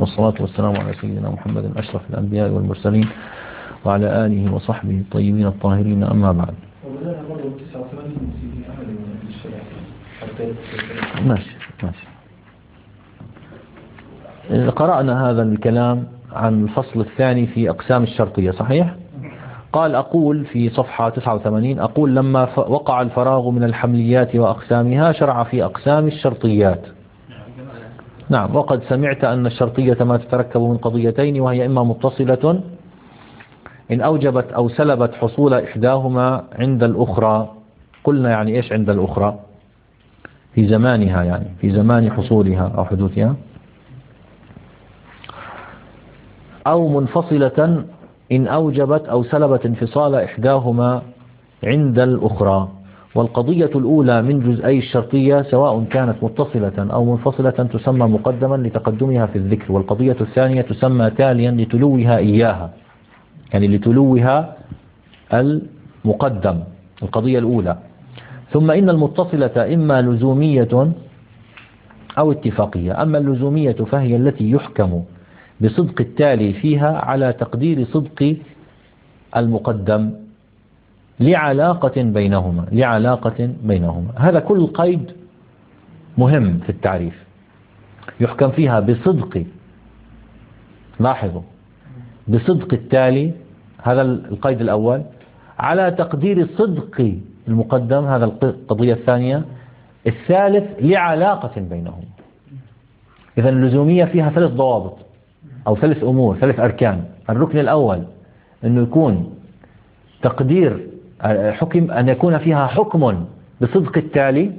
والصلاة والسلام على سيدنا محمد أشرف الأنبياء والمرسلين وعلى آله وصحبه الطيبين الطاهرين، أما بعد. ماشي. قرأنا هذا الكلام عن الفصل الثاني في أقسام الشرطية، صحيح؟ قال أقول في صفحة 89: أقول لما وقع الفراغ من الحمليات وأقسامها شرع في أقسام الشرطيات. نعم، وقد سمعت أن الشرطية ما تتركب من قضيتين، وهي إما متصلة إن أوجبت أو سلبت حصول إحداهما عند الأخرى. قلنا يعني إيش عند الأخرى؟ في زمانها، يعني في زمان حصولها أو حدوثها. أو منفصلة إن أوجبت أو سلبت انفصال إحداهما عند الأخرى. والقضية الأولى من جزئي الشرطية سواء كانت متصلة أو منفصلة تسمى مقدما لتقدمها في الذكر، والقضية الثانية تسمى تاليا لتلوها إياها، يعني لتلوها المقدم، القضية الأولى. ثم إن المتصلة إما لزومية أو اتفاقية. أما اللزومية فهي التي يحكم بصدق التالي فيها على تقدير صدق المقدم لعلاقة بينهما. هذا كل قيد مهم في التعريف. يحكم فيها بصدق، لاحظوا، بصدق التالي، هذا القيد الأول، على تقدير صدق المقدم، هذا القضية الثانية. الثالث لعلاقة بينهما. إذا اللزومية فيها 3 ضوابط أو 3 أمور، 3 أركان. الركن الأول أنه يكون تقدير حكم، أن يكون فيها حكم بصدق التالي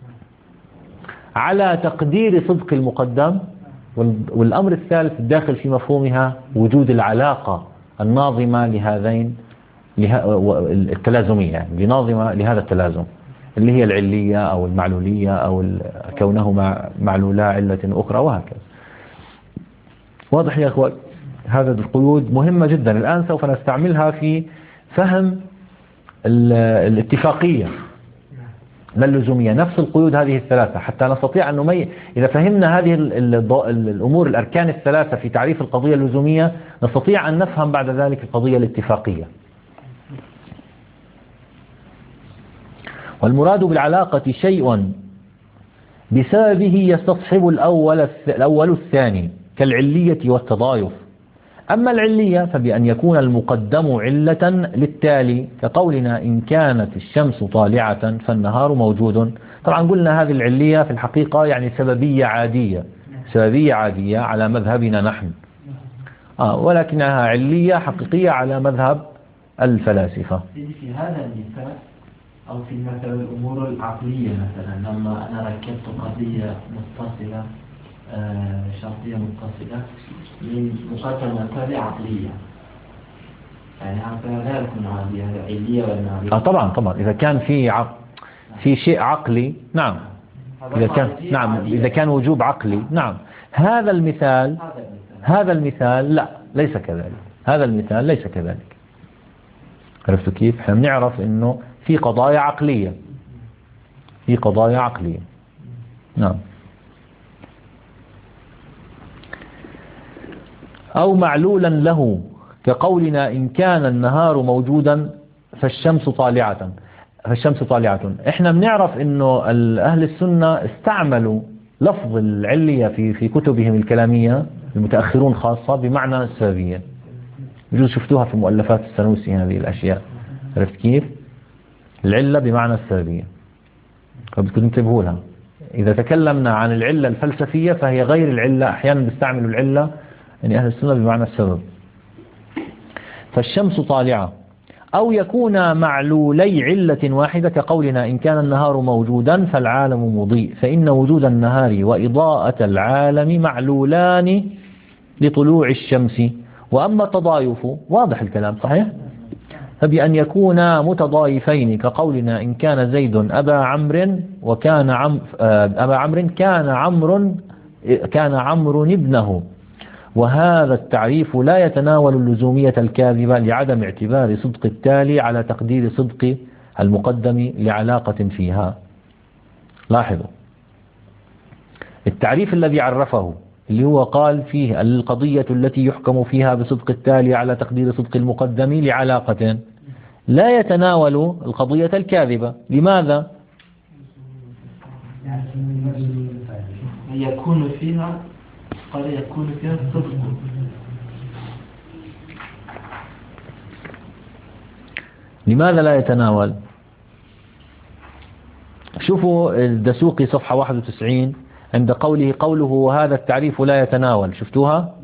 على تقدير صدق المقدم. والأمر الثالث الداخل في مفهومها وجود العلاقة الناظمة لهذين التلازمية، يعني ناظمة لهذا التلازم، اللي هي العلية أو المعلولية أو كونهما معلولا علة أخرى، وهكذا. واضح يا أخوان؟ هذا القيود مهمة جدا. الآن سوف نستعملها في فهم الاتفاقية لا اللزومية، نفس القيود هذه الثلاثة، حتى نستطيع أن نميز. إذا فهمنا هذه الأمور، الأركان الثلاثة في تعريف القضية اللزومية، نستطيع أن نفهم بعد ذلك القضية الاتفاقية. والمراد بالعلاقة شيء بسببه يستصحب الأول الثاني، كالعلية والتضايف. أما العلية فبأن يكون المقدم علة للتالي، كقولنا إن كانت الشمس طالعة فالنهار موجود. طبعا قلنا هذه العلية في الحقيقة يعني سببية عادية على مذهبنا نحن، ولكنها علية حقيقية على مذهب الفلاسفة. في هذا المثال أو في مثل الأمور العقلية، مثلا لما أنا ركبت قضية متصلة، شرطية متصلة من مقدمة تالي عقلية، يعني هذا لا يكون عادية، هذا علية ولا طبعا إذا كان في شيء عقلي، نعم. إذا كان وجوب عقلي، نعم. هذا المثال لا، ليس كذلك. هذا المثال ليس كذلك. عرفتوا كيف؟ احنا بنعرف انه في قضايا عقلية، نعم. أو معلولا له، كقولنا إن كان النهار موجودا فالشمس طالعة. احنا بنعرف انه أهل السنة استعملوا لفظ العلية في كتبهم الكلامية، المتأخرون خاصة، بمعنى السببية. يجوز شفتوها في مؤلفات السنوسي هذه الأشياء. عرفت كيف؟ العلة بمعنى السببية، فبدكم تنتبهوا لها. إذا تكلمنا عن العلة الفلسفية فهي غير العلة. أحيانا بيستعملوا العلة يعني أهل السنة بمعنى السبب. فالشمس طالعة. أو يكون معلولي علة واحدة، كقولنا إن كان النهار موجودا فالعالم مضيء، فإن وجود النهار وإضاءة العالم معلولان لطلوع الشمس. وأما التضايف، واضح الكلام صحيح؟ فبأن يكونا متضايفين، كقولنا إن كان زيد أبا عمرو وكان أبا عمرو كان عمرو ابنه. وهذا التعريف لا يتناول اللزومية الكاذبة لعدم اعتبار صدق التالي على تقدير صدق المقدم لعلاقة فيها. لاحظوا التعريف الذي عرفه اللي هو قال فيه القضية التي يحكم فيها بصدق التالي على تقدير صدق المقدم لعلاقة، لا يتناول القضية الكاذبة. لماذا؟ يكون فيها صدق. لماذا لا يتناول؟ شوفوا الدسوقي صفحة 91 عند قوله وهذا التعريف لا يتناول، شفتوها؟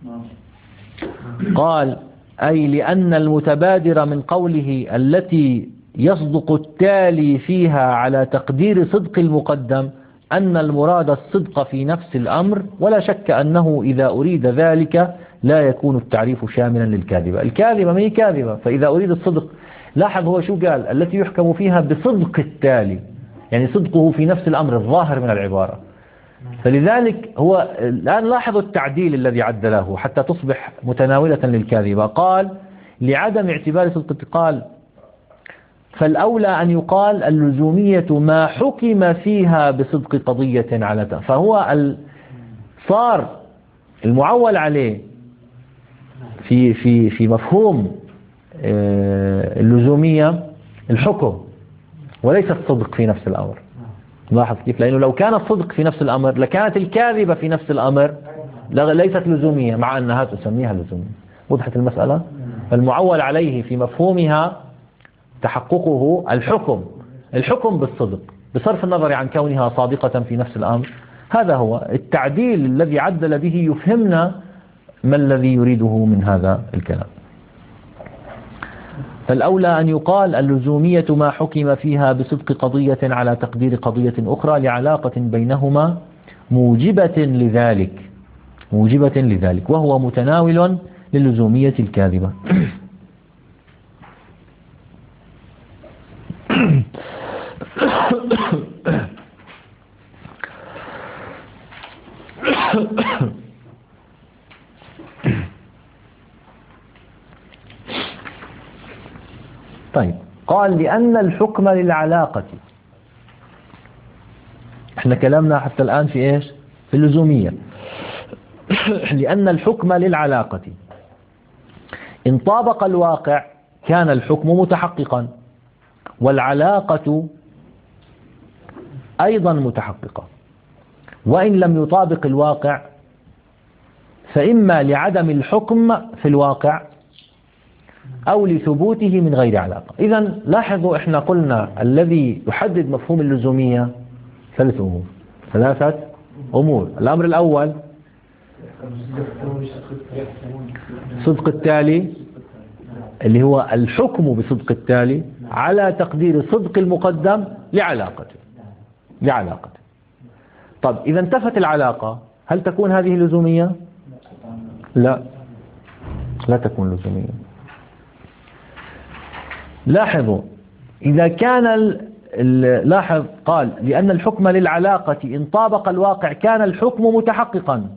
قال أي لأن المتبادر من قوله التي يصدق التالي فيها على تقدير صدق المقدم أن المراد الصدق في نفس الأمر، ولا شك أنه إذا أريد ذلك لا يكون التعريف شاملا للكاذبة. الكاذبة ما هي كاذبة، فإذا أريد الصدق، لاحظ هو شو قال؟ التي يحكم فيها بصدق التالي، يعني صدقه في نفس الأمر الظاهر من العبارة. فلذلك هو الآن لاحظوا التعديل الذي عدله حتى تصبح متناولة للكاذبة. قال لعدم اعتبار صدق، قال فالأولى أن يقال اللزومية ما حكم فيها بصدق قضية على فهو صار المعول عليه في مفهوم اللزومية الحكم وليس الصدق في نفس الأمر. لاحظ كيف؟ لأنه لو كان الصدق في نفس الأمر لكانت الكاذبة في نفس الأمر ليست لزومية، مع أنها تسميها لزومية. وضحت المسألة؟ المعول عليه في مفهومها تحققه الحكم بالصدق بصرف النظر عن كونها صادقة في نفس الأمر. هذا هو التعديل الذي عدل به يفهمنا ما الذي يريده من هذا الكلام. فالأولى أن يقال اللزومية ما حكم فيها بصدق قضية على تقدير قضية أخرى لعلاقة بينهما موجبة لذلك وهو متناول للزومية الكاذبة. طيب، قال لأن الحكم للعلاقة. احنا كلامنا حتى الآن في ايش؟ في اللزومية. لأن الحكم للعلاقة إن طابق الواقع كان الحكم متحققا، والعلاقة أيضا متحققة، وإن لم يطابق الواقع فإما لعدم الحكم في الواقع أو لثبوته من غير علاقة. إذن لاحظوا إحنا قلنا الذي يحدد مفهوم اللزومية ثلاثة أمور. الأمر الأول صدق التالي، اللي هو الحكم بصدق التالي على تقدير صدق المقدم لعلاقته. طب إذا انتفت العلاقة هل تكون هذه لزومية؟ لا تكون لزومية. لاحظوا إذا كان لاحظ قال لأن الحكم للعلاقة إن طابق الواقع كان الحكم متحققا.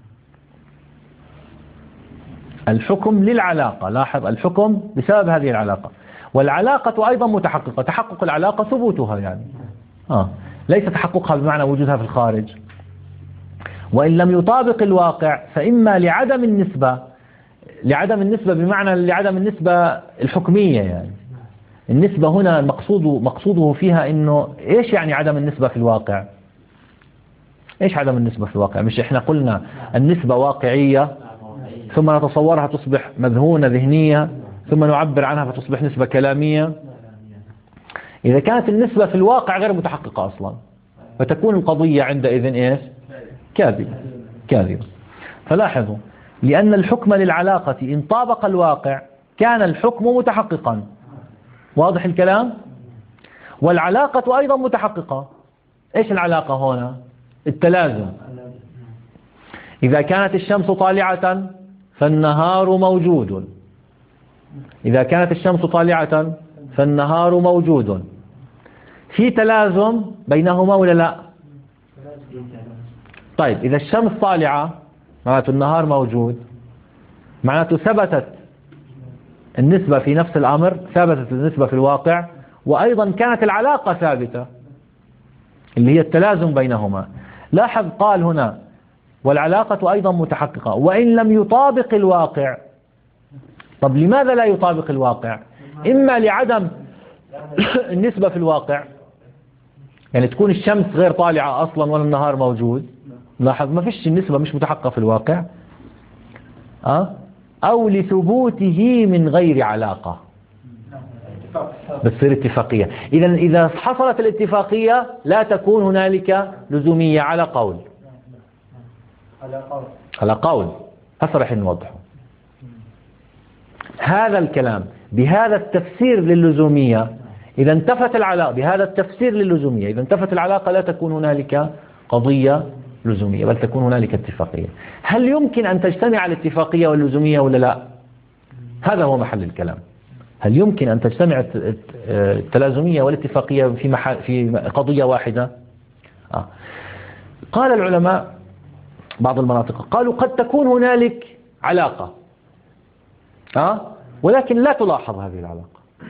الحكم للعلاقة، لاحظ الحكم بسبب هذه العلاقة، والعلاقة أيضا متحققة. تحقق العلاقة ثبوتها يعني ليس تحققها بمعنى وجودها في الخارج. وإن لم يطابق الواقع فإما لعدم النسبة بمعنى لعدم النسبة الحكمية، يعني النسبة هنا مقصوده فيها إنه إيش يعني عدم النسبة في الواقع؟ إيش عدم النسبة في الواقع؟ مش إحنا قلنا النسبة واقعية ثم نتصورها تصبح مذهونة ذهنية ثم نعبر عنها فتصبح نسبة كلامية. إذا كانت النسبة في الواقع غير متحققة أصلا فتكون القضية عندئذ إيش؟ كاذبة. فلاحظوا لأن الحكم للعلاقة إن طابق الواقع كان الحكم متحققا. واضح الكلام؟ والعلاقة أيضا متحققة. إيش العلاقة هنا؟ التلازم. إذا كانت الشمس طالعة فالنهار موجود. إذا كانت الشمس طالعة فالنهار موجود. في تلازم بينهما ولا لا؟ طيب إذا الشمس طالعة معناته النهار موجود، معناته ثبتت النسبة في نفس الأمر، ثبتت النسبة في الواقع، وأيضا كانت العلاقة ثابتة اللي هي التلازم بينهما. لاحظ قال هنا والعلاقة أيضا متحققة وإن لم يطابق الواقع. طب لماذا لا يطابق الواقع؟ إما لعدم النسبة في الواقع، يعني تكون الشمس غير طالعة أصلا ولا النهار موجود، لاحظ ما فيش النسبة مش متحققة في الواقع، أو لثبوته من غير علاقة بتصير اتفاقية. إذا حصلت الاتفاقية لا تكون هنالك لزومية على قول. على قول هسه رح نوضحه. هذا الكلام بهذا التفسير للزومية إذا انتفت العلاقة، بهذا التفسير للزومية إذا انتفت العلاقة لا تكون هنالك قضية لزومية بل تكون هنالك اتفاقية. هل يمكن أن تجتمع الاتفاقية واللزومية ولا لا؟ هذا هو محل الكلام. هل يمكن أن تجتمع التلازمية والاتفاقية في قضية واحدة؟ قال العلماء بعض المناطق قالوا قد تكون هنالك علاقة ولكن لا تلاحظ هذه العلاقة.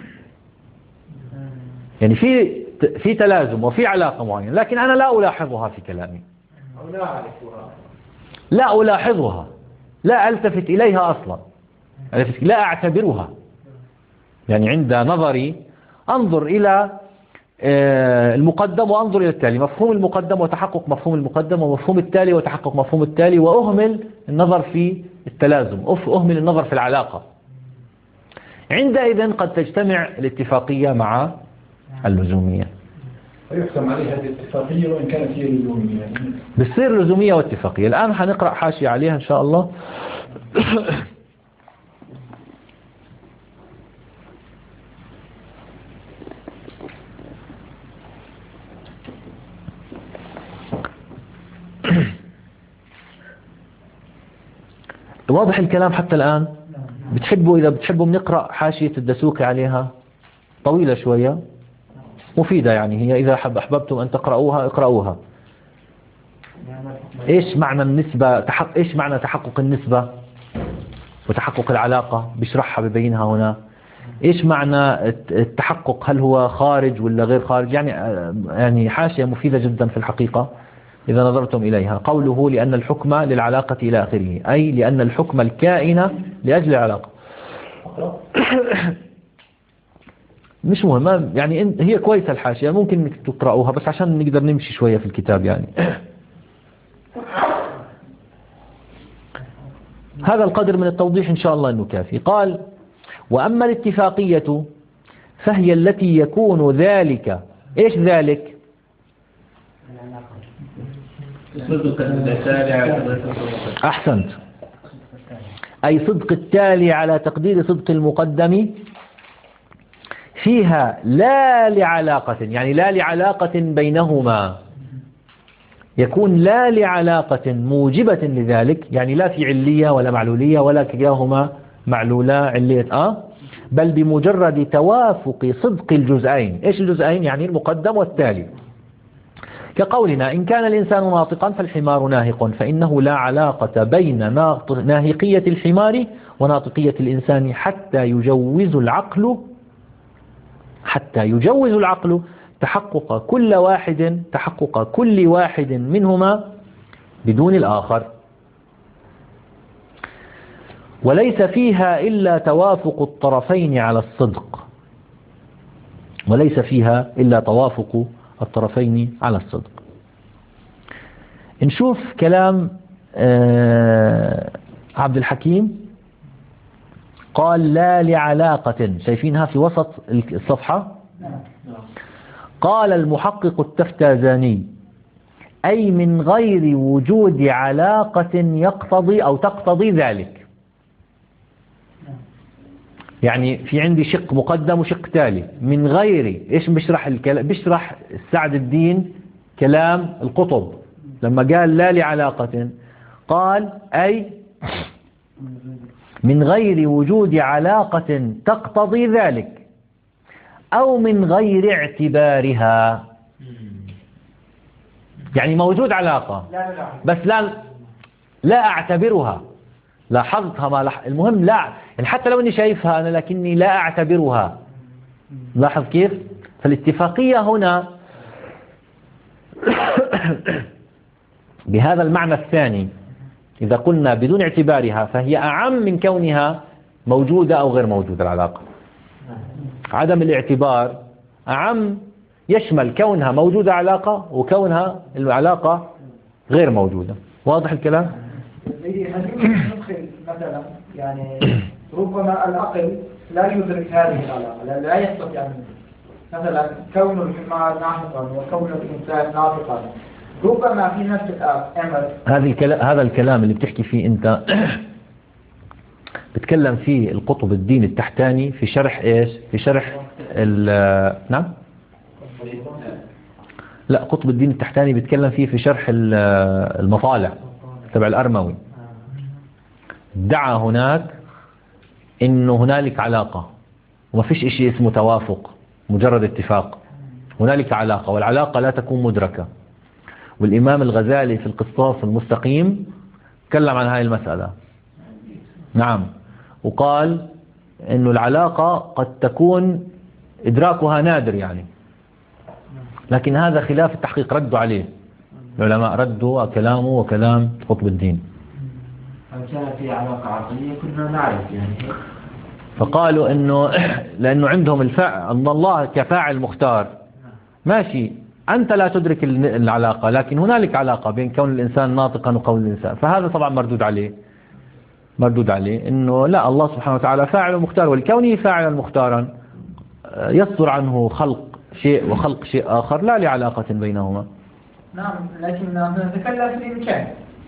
يعني في تلازم وفي علاقة معينة لكن أنا لا ألاحظها في كلامي، لا ألاحظها، لا ألتفت إليها أصلا، لا أعتبرها. يعني عند نظري أنظر إلى المقدم وأنظر إلى التالي، مفهوم المقدم وتحقق مفهوم المقدم ومفهوم التالي وتحقق مفهوم التالي، وأهمل النظر في التلازم، أهمل النظر في العلاقة. عندئذ قد تجتمع الاتفاقية مع اللزومية ويحكم عليها هذه الاتفاقية وإن كانت هي لزومية، بتصير لزومية واتفاقية. الآن هنقرأ حاشية عليها إن شاء الله. واضح الكلام حتى الآن؟ إذا بتحبوا بنقرأ حاشية الدسوقي عليها، طويلة شوية مفيدة، يعني هي إذا أحببتم أن تقرأوها اقرأوها. إيش معنى النسبة؟ إيش معنى تحقق النسبة وتحقق العلاقة؟ بيشرحها ببينها هنا. إيش معنى التحقق؟ هل هو خارج ولا غير خارج؟ يعني حاشية مفيدة جدا في الحقيقة إذا نظرتم إليها. قوله لأن الحكم للعلاقة إلى آخره، أي لأن الحكم الكائن لأجل العلاقة. مش مهم، يعني هي كويسة الحاشية، ممكن انك تقرأوها بس عشان نقدر نمشي شوية في الكتاب يعني. هذا القدر من التوضيح إن شاء الله أنه كافي. قال وأما الاتفاقية فهي التي يكون ذلك. إيش ذلك؟ أحسنت، أي صدق التالي على تقدير صدق المقدم فيها لا لعلاقة، يعني لا لعلاقة بينهما، يكون لا لعلاقة موجبة لذلك، يعني لا في علية ولا معلولية ولا كلاهما معلولة علية بل بمجرد توافق صدق الجزئين. إيش الجزئين؟ يعني المقدم والتالي. كقولنا إن كان الإنسان ناطقا فالحمار ناهق، فإنه لا علاقة بين ناهقية الحمار وناطقية الإنسان حتى يجوز العقل تحقق كل واحد منهما بدون الآخر، وليس فيها إلا توافق الطرفين على الصدق. نشوف كلام عبد الحكيم. قال لا لعلاقة، شايفينها في وسط الصفحة. قال المحقق التفتازاني أي من غير وجود علاقة يقتضي أو تقتضي ذلك. يعني في عندي شق مقدم وشق تالي من غير. إيش بيشرح السعد الدين كلام القطب لما قال لا لعلاقة، قال أي من غير وجود علاقة تقتضي ذلك أو من غير اعتبارها. يعني موجود علاقة بس لا أعتبرها. لاحظتها المهم لا، يعني حتى لو أني شايفها أنا لكني لا أعتبرها. لاحظ كيف؟ فالاتفاقية هنا بهذا المعنى الثاني إذا قلنا بدون اعتبارها فهي أعم من كونها موجودة أو غير موجودة العلاقة. عدم الاعتبار أعم، يشمل كونها موجودة علاقة وكونها العلاقة غير موجودة. واضح الكلام؟ هل يمكن ندخل مثلا يعني ربما العقل لا يدرك هذه العلاقة، لا يستطيع أن مثلا كون الحمار ناطقا وكون الإنسان ناطقا، ربما في نفس الأمر. هذا الكلام اللي بتحكي فيه أنت بتكلم فيه القطب الدين التحتاني في شرح إيش؟ في شرح نعم؟ لا، قطب الدين التحتاني بيتكلم فيه في شرح المطالع تبع الأرموي. ادعى هناك إنه هنالك علاقة وما فيش إشي اسمه توافق، مجرد اتفاق. هنالك علاقة والعلاقة لا تكون مدركة. والإمام الغزالي في القسطاس المستقيم تكلم عن هذه المسألة. نعم، وقال إنه العلاقة قد تكون إدراكها نادر يعني، لكن هذا خلاف التحقيق. ردوا عليه العلماء، ردوا كلامه وكلام قطب الدين. لو كان في علاقة عقلية كنا نعرف يعني. فقالوا إنه لأنه عندهم أن الله كفاعل مختار. ماشي، أنت لا تدرك العلاقة، لكن هنالك علاقة بين كون الإنسان ناطقا وكون الإنسان. فهذا طبعا مردود عليه إنه لا، الله سبحانه وتعالى فاعل مختار، ولكونه فاعلا مختارا يصدر عنه خلق شيء وخلق شيء آخر لا لعلاقة بينهما. نعم، لكن نتكلم في الإمكان،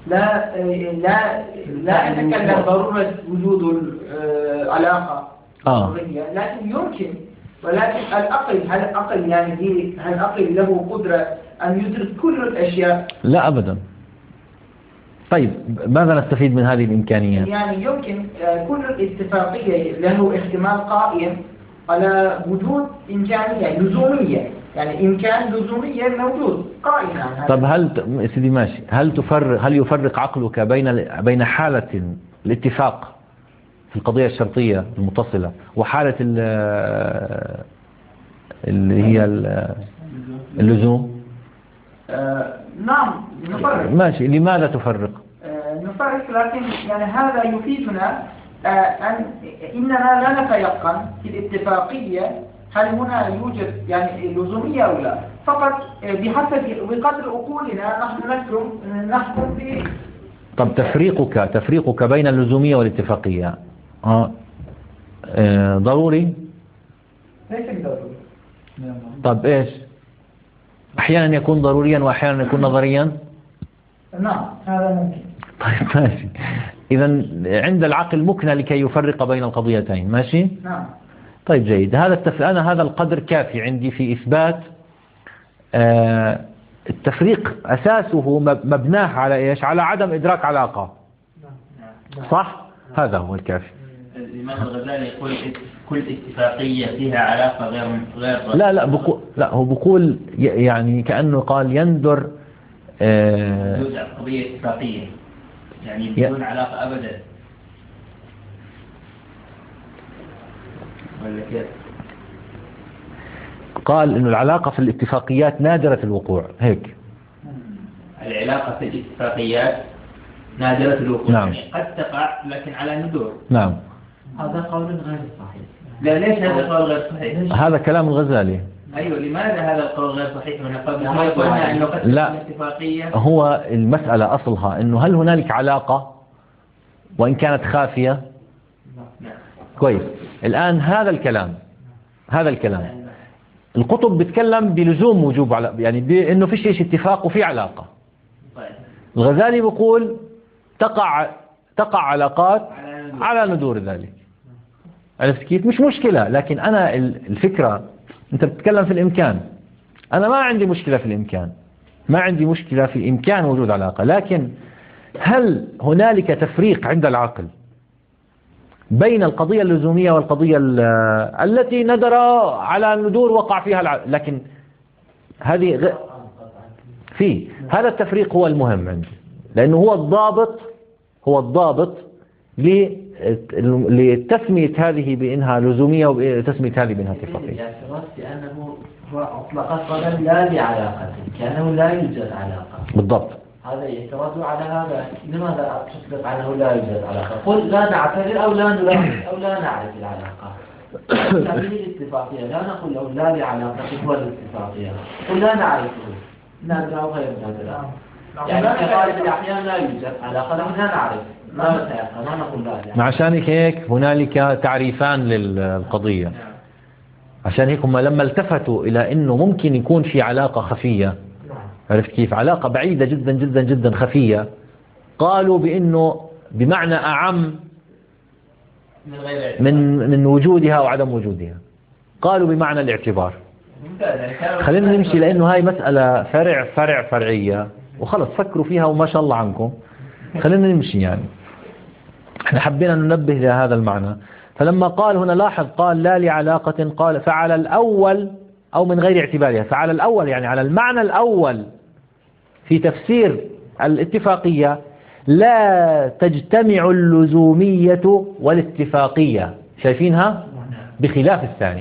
لا نتكلم ضرورة وجود العلاقة ضرورية، لكن يمكن. ولكن العقل يعني هل العقل له قدرة أن يدرك كل الأشياء؟ لا أبدا. طيب ماذا نستفيد من هذه الإمكانيات؟ يعني يمكن كل الاتفاقية له احتمال قائم على وجود إمكانية لزومية، يعني إمكان لزومية موجود قائم. طب سيدي ماشي، هل يفرق عقلك بين حالة الاتفاق في القضية الشرطية المتصلة وحالة اللي هي اللزوم؟ نعم نفرق. ماشي، لماذا تفرق؟ نفرق، لكن يعني هذا يفيدنا إننا لا نتيقن في الاتفاقية هل هنا يوجد يعني لزومية أو لا، فقط بقدر عقولنا نحن نحكم به. طب تفريقك بين اللزومية والاتفاقية ضروري؟ ليس ضروري. طب إيش؟ أحيانا يكون ضروريا وأحيانا يكون نظريا؟ نعم هذا ممكن. طيب ماشي، إذا عند العقل مكنة لكي يفرق بين القضيتين. ماشي؟ نعم. طيب جيد، هذا القدر كافي عندي في إثبات التفريق. أساسه مبناه على إيش؟ على عدم إدراك علاقة. صح؟ هذا هو الكافي. الإمام الغزالي يقول كل اتفاقية فيها علاقة غير لا هو بقول يعني كأنه قال يندر قضية اتفاقية يعني بدون علاقة أبدا، ولا كيف؟ قال إنه العلاقة في الاتفاقيات نادرة الوقوع. هيك العلاقة في الاتفاقيات نادرة الوقوع. نعم. يعني قد تقع لكن على ندور. نعم. هذا قول غير صحيح. لا، ليش هذا القول غير صحيح؟ هذا كلام الغزالي. أيوة، لماذا هذا القول غير صحيح؟ من قلنا إنه قد لا، تكون اتفاقية. هو المسألة أصلها إنه هل هنالك علاقة وإن كانت خافية؟ نعم. كويس. الآن هذا الكلام القطب بتكلم بلزوم وجوب يعني بأنه فيش إيش اتفاق وفي علاقة. طيب. الغزالي بيقول تقع علاقات على ندور ذلك. عرفت كيف؟ مش مشكلة، لكن أنا الفكرة أنت بتتكلم في الإمكان، أنا ما عندي مشكلة في الإمكان، ما عندي مشكلة في إمكان وجود علاقة، لكن هل هنالك تفريق عند العقل بين القضية اللزومية والقضية التي ندر على ندور وقع فيها لكن هذه هذا التفريق هو المهم عندي، لأنه هو الضابط لتسمية هذه بأنها لزومية وتسمية هذه بأنها اتفاقية. الاعتراف بأنه هو أطلق قولا لا لعلاقة كأنه لا يوجد علاقة. بالضبط، هذا يعترض على هذا. لماذا تطلق عنه لا يوجد علاقة؟ قل لا نعتبر أو لا نلاحظ أو لا نعرف العلاقة. هذه الاتفاقية لا نقول له لا لعلاقة هو الاتفاقية، قل لا نعرفه نادر أو غير نادر. يعني في غالب الأحيان لا يوجد علاقة لكن لا نعرف ما نتيقن ما نقول لا يعني. عشان هيك هنالك تعريفان للقضية. عشان هيك هم لما التفتوا إلى أنه ممكن يكون في علاقة خفية، عرفت كيف؟ علاقة بعيدة جدا جدا جدا خفية، قالوا بأنه بمعنى أعم من وجودها أو عدم وجودها، قالوا بمعنى الاعتبار. خلينا نمشي لأنه هاي مسألة فرعية وخلص فكروا فيها وما شاء الله عنكم. خلينا نمشي يعني احنا حبينا ننبه لهذا المعنى. فلما قال هنا لاحظ قال لا لعلاقة، قال فعلى الأول أو من غير اعتبارها، فعلى الأول يعني على المعنى الأول في تفسير الاتفاقية لا تجتمع اللزومية والاتفاقية، شايفينها؟ بخلاف الثاني،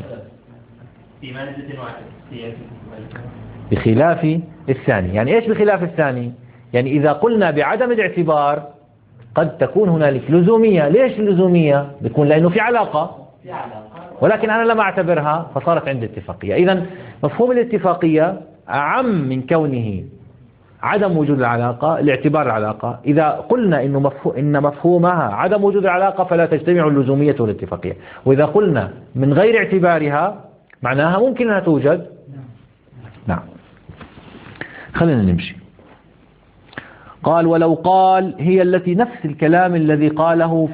بخلاف الثاني. يعني ايش بخلاف الثاني؟ يعني إذا قلنا بعدم الاعتبار قد تكون هنالك لزومية. ليش اللزومية؟ بيكون لأنه في علاقة، ولكن أنا لم أعتبرها فصارت عندي اتفاقية. إذن مفهوم الاتفاقية أعم من كونه عدم وجود العلاقة، الاعتبار العلاقة. إذا قلنا إن مفهومها عدم وجود العلاقة فلا تجتمع اللزومية والاتفاقية. وإذا قلنا من غير اعتبارها معناها ممكن أنها توجد. نعم خلينا نمشي. قال ولو قال هي التي نفس الكلام الذي قاله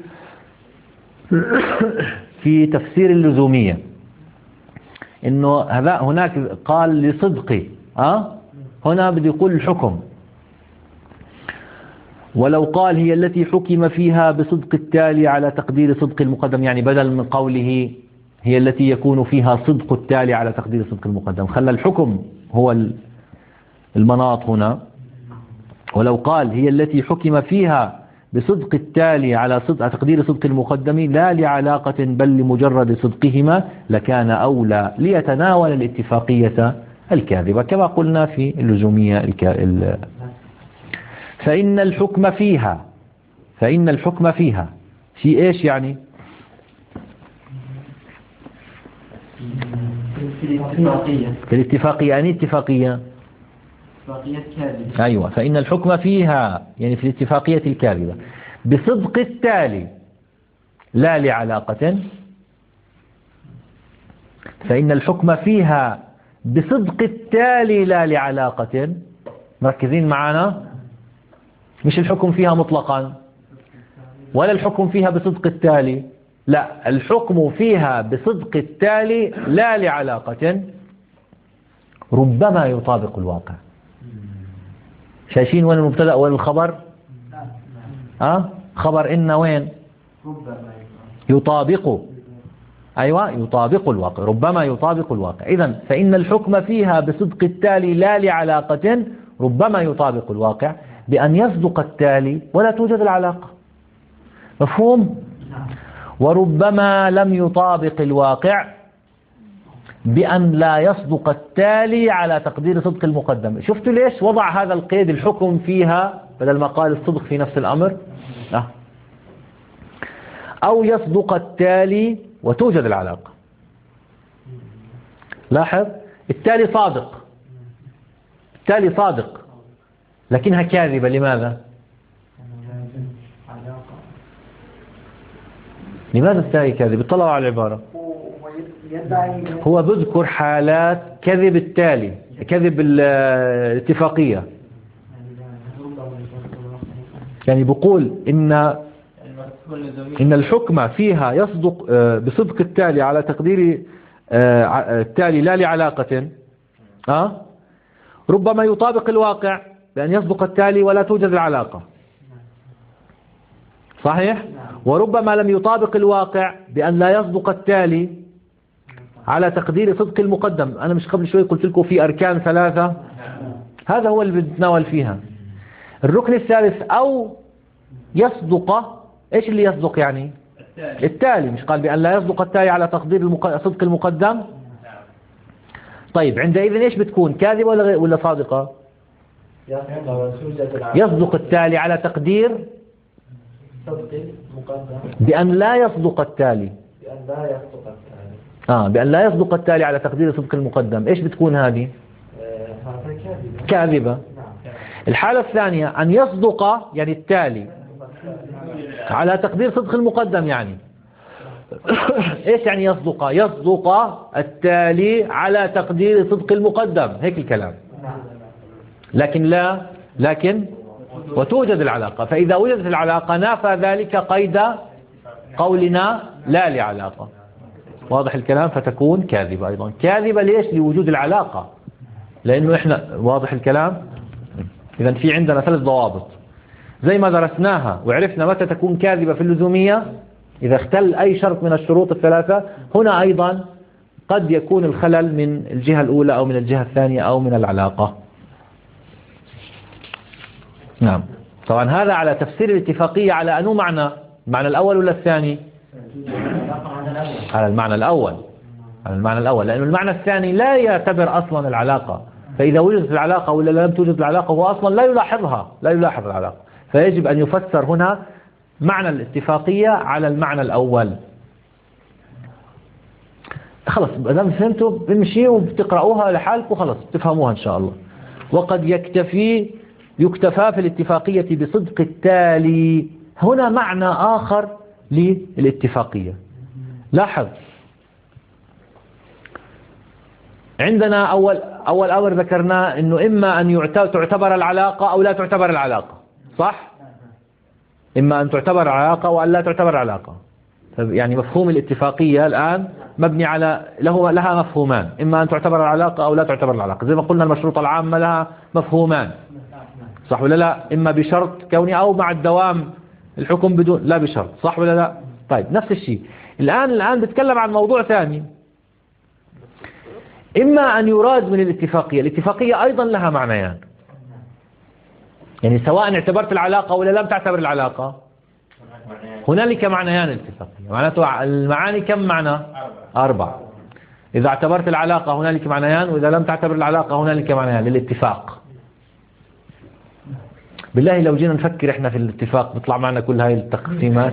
في تفسير اللزومية، إنه هذا هناك قال لصدق هنا بدي يقول الحكم. ولو قال هي التي حكم فيها بصدق التالي على تقدير صدق المقدم، يعني بدل من قوله هي التي يكون فيها صدق التالي على تقدير صدق المقدم خلى الحكم هو المناط هنا. ولو قال هي التي حكم فيها بصدق التالي على تقدير صدق المقدم لا لعلاقة بل لمجرد صدقهما لكان أولى ليتناول الاتفاقية الكاذبة كما قلنا في اللزومية فإن الحكم فيها في إيش يعني؟ في الاتفاقية يعني اتفاقية أيوة. فإن الحكم فيها يعني في الاتفاقية الكاذبة بصدق التالي لا لعلاقة. فإن الحكم فيها بصدق التالي لا لعلاقة. مركزين معنا؟ مش الحكم فيها مطلقا ولا الحكم فيها بصدق التالي، لا الحكم فيها بصدق التالي لا لعلاقة ربما يطابق الواقع. شايفين وين المبتدأ وين الخبر؟ خبر إن وين؟ يطابق. أيوة يطابق الواقع، ربما يطابق الواقع. إذن فإن الحكم فيها بصدق التالي لا لعلاقة ربما يطابق الواقع بأن يصدق التالي ولا توجد العلاقة. مفهوم؟ وربما لم يطابق الواقع بأن لا يصدق التالي على تقدير صدق المقدم. شفتوا ليش وضع هذا القيد الحكم فيها بدل ما قال الصدق في نفس الأمر؟ أو يصدق التالي وتوجد العلاقة. لاحظ التالي صادق لكنها كاذبة. لماذا؟ لماذا التالي كاذب؟ اطلعوا على العبارة. هو بذكر حالات كذب التالي، كذب الاتفاقية. يعني بقول إن الحكم فيها يصدق بصدق التالي على تقدير التالي لا لعلاقة ربما يطابق الواقع بأن يصدق التالي ولا توجد العلاقة. صحيح؟ وربما لم يطابق الواقع بأن لا يصدق التالي على تقدير صدق المقدم. أنا مش قبل شوي قلت لكم في أركان 3، هذا هو اللي بنتناول فيها. الركن الثالث أو يصدق. إيش اللي يصدق يعني؟ التالي. مش قال بأن لا يصدق التالي على تقدير صدق المقدم؟ طيب عندئذ إيش بتكون؟ كاذبة ولا صادقة؟ يصدق التالي على تقدير بأن لا يصدق التالي بأن لا يصدق التالي على تقدير صدق المقدم. إيش بتكون هذه؟ كاذبة. الحالة الثانية أن يصدق يعني التالي على تقدير صدق المقدم، يعني إيش يعني يصدق؟ يصدق التالي على تقدير صدق المقدم، هيك الكلام. لكن وتوجد العلاقة، فإذا وجدت العلاقة نافى ذلك قيد قولنا لا لعلاقة. واضح الكلام؟ فتكون كاذبة أيضا. كاذبة ليش؟ لوجود العلاقة، لأنه إحنا واضح الكلام. إذا في عندنا 3 ضوابط زي ما درسناها وعرفنا متى تكون كاذبة في اللزومية، إذا اختل أي شرط من الشروط ال3. هنا أيضا قد يكون الخلل من الجهة الأولى أو من الجهة الثانية أو من العلاقة. نعم. طبعا هذا على تفسير الاتفاقية على أنه معنى الأول ولا الثاني؟ على المعنى الأول. لأن المعنى الثاني لا يعتبر أصلا العلاقة، فإذا وجدت العلاقة ولا لم توجد العلاقة هو أصلا لا يلاحظ العلاقة. فيجب أن يفسر هنا معنى الاتفاقية على المعنى الأول. خلص بدل فهمتوا بمشي وبتقرأوها لحالكم خلص بتفهموها إن شاء الله. وقد يكتفى في الاتفاقية بصدق التالي. هنا معنى آخر للاتفاقية. لاحظ عندنا أول أمر ذكرناه إنه إما أن تعتبر العلاقة أو لا تعتبر العلاقة، صح؟ إما أن تعتبر العلاقة وأن لا تعتبر العلاقة. يعني مفهوم الاتفاقية الآن مبني على لها مفهومان، إما أن تعتبر العلاقة أو لا تعتبر العلاقة. زي ما قلنا المشروط العامة لها مفهومان، صح ولا لا؟ إما بشرط كوني أو مع الدوام الحكم بدون لا بشرط، صح ولا لا؟ طيب نفس الشيء الآن بتكلم عن موضوع ثاني. إما أن يراد من الاتفاقية أيضا لها معنيان، يعني سواء اعتبرت العلاقة ولا لم تعتبر العلاقة هنالك معنيان الاتفاقية. معناته المعاني كم معنى؟ 4. إذا اعتبرت العلاقة هنالك معنيان، وإذا لم تعتبر العلاقة هنالك معنيان للاتفاق. بالله لو جينا نفكر إحنا في الاتفاق بيطلع معنا كل هاي التقسيمات.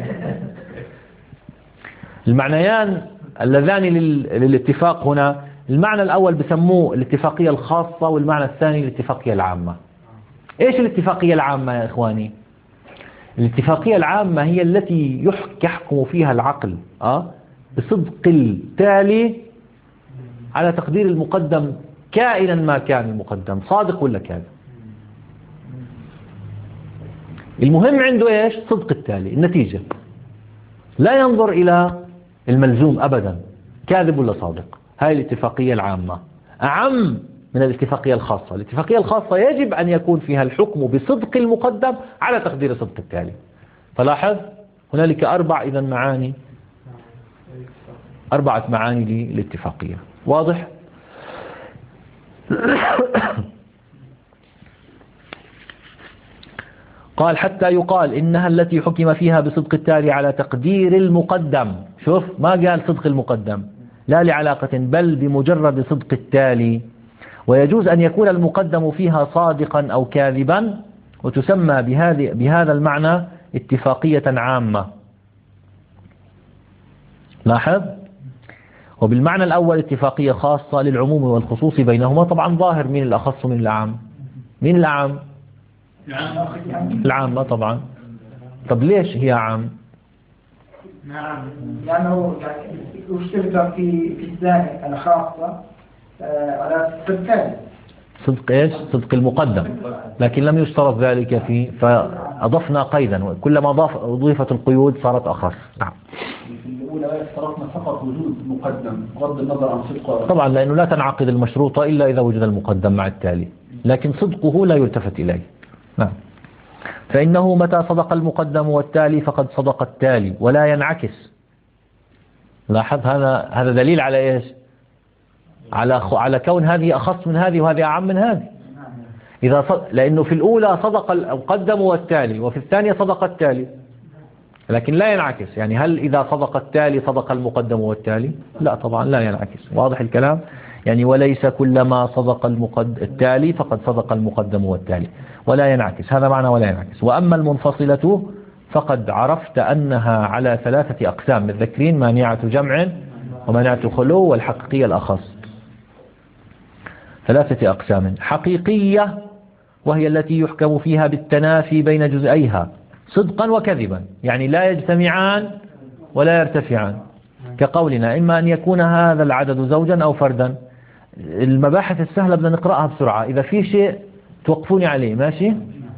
المعنيان اللذان للاتفاق هنا، المعنى الأول بسموه الاتفاقية الخاصة، والمعنى الثاني الاتفاقية العامة. إيش الاتفاقية العامة يا إخواني؟ الاتفاقية العامة هي التي يحكم فيها العقل بصدق التالي على تقدير المقدم كائنا ما كان المقدم، صادق ولا كاذب. المهم عنده إيش؟ صدق التالي، النتيجة. لا ينظر إلى الملزوم أبدا كاذب ولا صادق. هاي الاتفاقية العامة أعم من الاتفاقية الخاصة. الاتفاقية الخاصة يجب أن يكون فيها الحكم بصدق المقدم على تقدير صدق التالي. فلاحظ هنالك 4 معاني للاتفاقية. واضح؟ قال حتى يقال إنها التي حكم فيها بصدق التالي على تقدير المقدم. شوف ما قال صدق المقدم لا لعلاقة، بل بمجرد صدق التالي. ويجوز أن يكون المقدم فيها صادقا أو كاذبا، وتسمى بهذا المعنى اتفاقية عامة. لاحظ. وبالمعنى الأول اتفاقية خاصة للعموم والخصوص بينهما. طبعا ظاهر مين الأخص ومين الأعم؟ مين الأعم؟ العامة طبعا. طب ليش هي عام؟ لأنه اشترط في الثاني الخاصة على صدق صدق إيش؟ صدق المقدم، لكن لم يشترط ذلك فيه، فأضفنا قيدا. كلما أضيفت القيود صارت أخص. نعم. في الأولى اشترطنا فقط وجود مقدم بغض النظر عن صدقه. طبعا لأنه لا تنعقد المشروطة إلا إذا وجد المقدم مع التالي، لكن صدقه لا يلتفت إليه. نعم. فإنه متى صدق المقدم والتالي فقد صدق التالي ولا ينعكس. لاحظ هذا دليل على إيش؟ على كون هذه أخص من هذه وهذه أعم من هذه. لأنه في الأولى صدق المقدم والتالي، وفي الثانية صدق التالي، لكن لا ينعكس. يعني هل إذا صدق التالي صدق المقدم والتالي؟ لا طبعا لا ينعكس. واضح الكلام؟ يعني وليس كلما صدق التالي فقد صدق المقدم والتالي، ولا ينعكس، هذا معنى ولا ينعكس. وأما المنفصلة فقد عرفت أنها على 3 أقسام، متذكرين؟ مانعة جمع ومانعة خلو والحقيقية الأخص. 3 أقسام: حقيقية وهي التي يحكم فيها بالتنافي بين جزئيها صدقا وكذبا، يعني لا يجتمعان ولا يرتفعان، كقولنا إما أن يكون هذا العدد زوجا أو فردا. المباحث السهلة بدنا نقرأها بسرعة، إذا في شيء توقفوني عليه، ماشي؟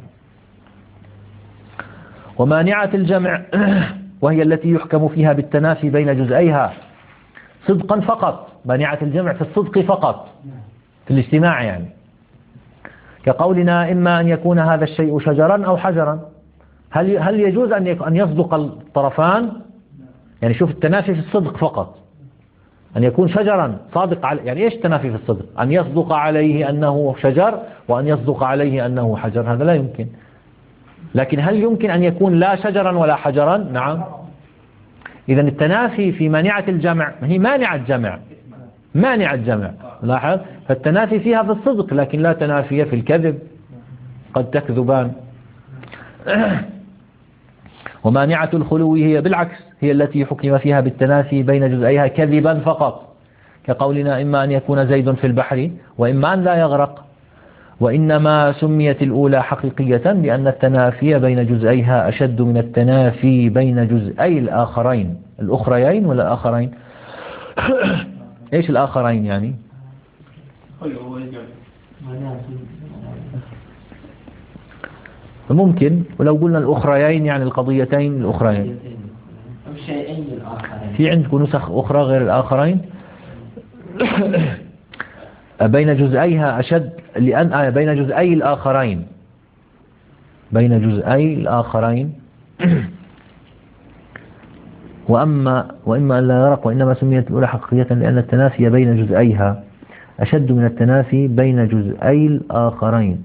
ومانعة الجمع وهي التي يحكم فيها بالتنافي بين جزئيها صدقا فقط، مانعة الجمع في الصدق فقط، في الاجتماع يعني، كقولنا إما أن يكون هذا الشيء شجرا أو حجرا. هل يجوز أن يصدق الطرفان؟ يعني شوف التنافي في الصدق فقط، أن يكون شجرا صادق يعني إيش التنافي في الصدق؟ أن يصدق عليه أنه شجر وأن يصدق عليه أنه حجر، هذا لا يمكن. لكن هل يمكن أن يكون لا شجرا ولا حجرا؟ نعم. إذا التنافي في مانعة الجمع، هي مانعة جمع، مانعة جمع، لاحظ، فالتنافي فيها في الصدق، لكن لا تنافي في الكذب، قد تكذبان. ومانعة الخلو هي بالعكس، هي التي حكم فيها بالتنافي بين جزئيها كذبا فقط، كقولنا إما أن يكون زيد في البحر وإما أن لا يغرق. وإنما سميت الأولى حقيقية لأن التنافي بين جزئيها أشد من التنافي بين جزئي الآخرين، الأخريين ولا الآخرين؟ إيش الآخرين يعني؟ ممكن، ولو قلنا الأخريين يعني القضيتين الأخريين. في عندكم نسخ أخرى غير الآخرين؟ بين جزئيها أشد لأن بين جزئي الآخرين، بين جزئي الآخرين. وإما أن لا يغرق. وإنما سميت الأولى حقيقية لأن التنافي بين جزئيها أشد من التنافي بين جزئي الآخرين.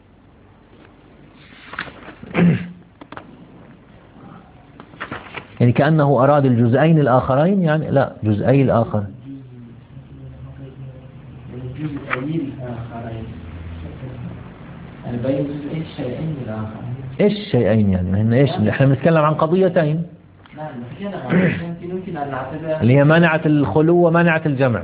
يعني كأنه أراد الجزئين الآخرين، يعني لا، جزئي الآخر. بين جزئي الشيئين الآخرين. إيش الشيئين يعني؟ هن إيش؟ إحنا بنتكلم عن قضيتين. يمكن أن نعتبر اللي هي مانعة الخلو ومانعة الجمع.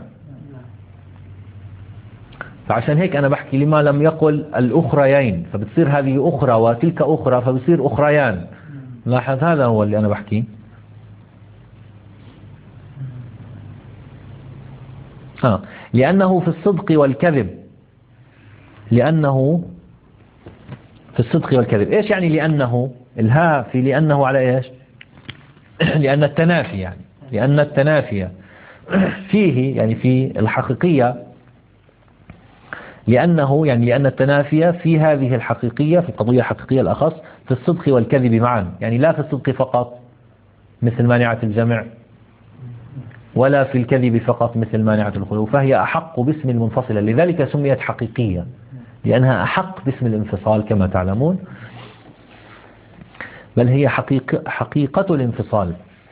فعشان هيك أنا بحكي لما لم يقل الأخريين، فبتصير هذه أخرى وتلك أخرى، فبصير أخريان. لاحظ، هذا هو اللي أنا بحكيه. لأنه في الصدق والكذب، لأنه في الصدق والكذب. إيش يعني لأنه؟ الهاء في لأنه على إيش؟ لأن التنافي، يعني لأن التنافي فيه، يعني في الحقيقية، لأنه يعني لأن التنافي في هذه الحقيقية، في القضية الحقيقية الأخص، في الصدق والكذب معا، يعني لا في الصدق فقط مثل مانعة الجمع، ولا في الكذب فقط مثل مانعة الخلو، فهي أحق باسم المنفصلة، لذلك سميت حقيقية، لأنها أحق باسم الانفصال كما تعلمون، بل هي حقيقة الانفصال.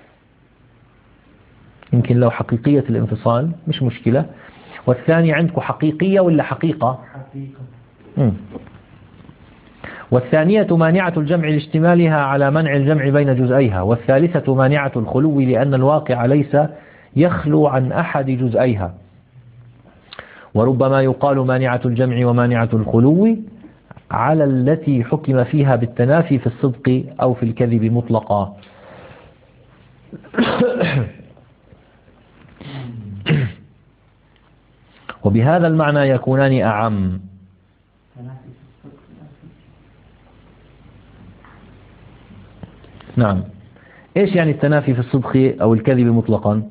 يمكن لو حقيقية الانفصال مش مشكلة. والثاني عندكم حقيقية ولا حقيقة؟ والثانية مانعة الجمع لاشتمالها على منع الجمع بين جزئيها. والثالثة مانعة الخلو لأن الواقع ليس يخلو عن أحد جزئيها. وربما يقال مانعة الجمع ومانعة الخلو على التي حكم فيها بالتنافي في الصدق أو في الكذب مطلقا. وبهذا المعنى يكونان أعم. نعم. إيش يعني التنافي في الصدق أو الكذب مطلقا؟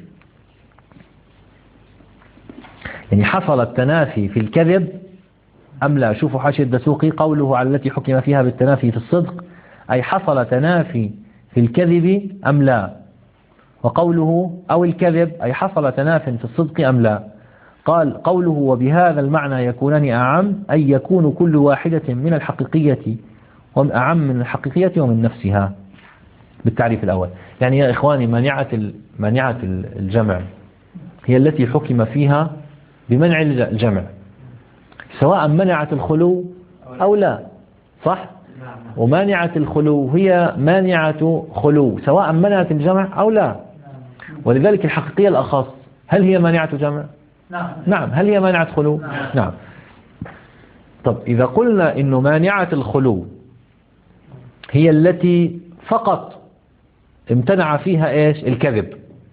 يعني حصل التنافي في الكذب أم لا؟ شوفوا حاشية الدسوقي، قوله على التي حكم فيها بالتنافي في الصدق أي حصل تنافي في الكذب أم لا، وقوله أو الكذب أي حصل تناف في الصدق أم لا. قال قوله وبهذا المعنى يكونان أعم أي يكون كل واحدة من الحقيقية أعم من الحقيقية ومن نفسها بالتعريف الأول. يعني يا إخواني مانعة الجمع هي التي حكم فيها بمنع الجمع، سواء منعت الخلو أو لا، صح؟ ومانعة الخلو هي مانعة خلو سواء منعت الجمع أو لا. ولذلك الحقيقية الأخص هل هي مانعة جمع؟ نعم. هل هي مانعة خلو؟ نعم. طب إذا قلنا إنه مانعة الخلو هي التي فقط امتنع فيها إيش؟ الكذب.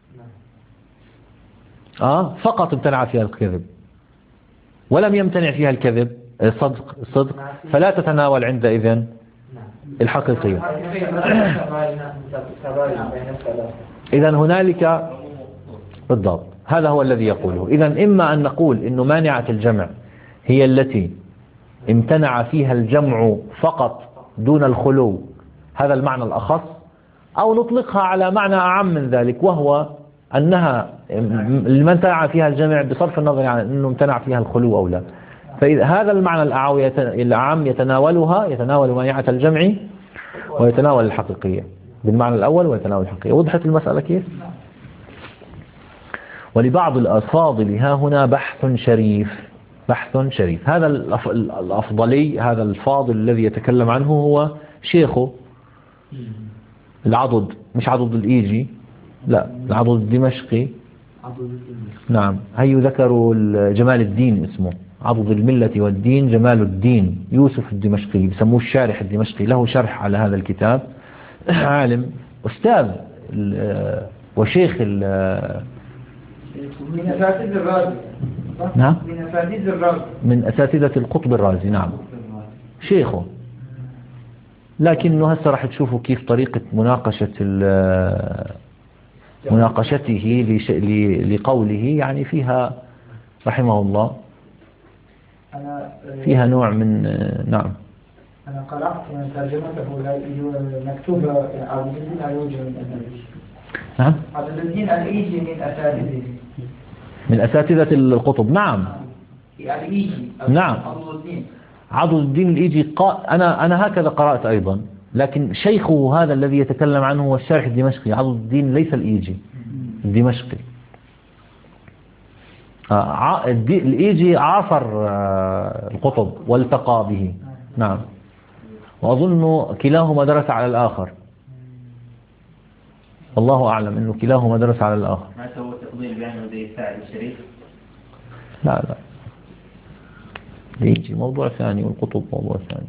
فقط امتنع فيها الكذب ولم يمتنع فيها الكذب الصدق، فلا تتناول عندئذ الحقيقية. إذن هنالك بالضبط هذا هو الذي يقوله. إذن إما أن نقول إنه مانعة الجمع هي التي امتنع فيها الجمع فقط دون الخلو، هذا المعنى الأخص، أو نطلقها على معنى أعم من ذلك، وهو أنها لمن امتنع فيها الجمع بصرف النظر عن أنه امتنع فيها الخلو أو لا. فإذا هذا المعنى الأعم يتناول مانعة الجمع ويتناول الحقيقية بالمعنى الأول ويتناول الحقيقية. وضحت المسألة كيف؟ ولبعض الأفاضل ها هنا بحث شريف. هذا الأفضلي، هذا الفاضل الذي يتكلم عنه هو شيخه العضد، مش عضد الإيجي، لا، العضد الدمشقي. نعم، هي ذكروا جمال الدين اسمه، عضد الملة والدين جمال الدين يوسف الدمشقي، بسموه الشارح الدمشقي، له شرح على هذا الكتاب. عالم أستاذ وشيخ من أساتذة الرازي. نعم، من أساتذة القطب الرازي. نعم، شيخه. لكنه هسه راح تشوفوا كيف طريقة مناقشته لقوله، يعني فيها رحمه الله فيها نوع من نعم. أنا قرأت من ترجمته مكتوبة عبد الدين الإيجي من أساتذته. نعم، عبد الدين الإيجي من أساتذة القطب. نعم، الإيجي. نعم، عضد الدين الإيجي. أنا هكذا قرأت أيضا، لكن شيخه هذا الذي يتكلم عنه هو الشارح الدمشقي، عضد الدين ليس الإيجي الدمشقي. الإيجي عاصر القطب والتقى به. نعم، وأظن كلاهما درس على الآخر، الله أعلم أنه كلاهما درس على الآخر. ما سوى تفضيل بأنه زي سعد الشريف؟ لا، الإيجي موضوع ثاني والقطب موضوع ثاني.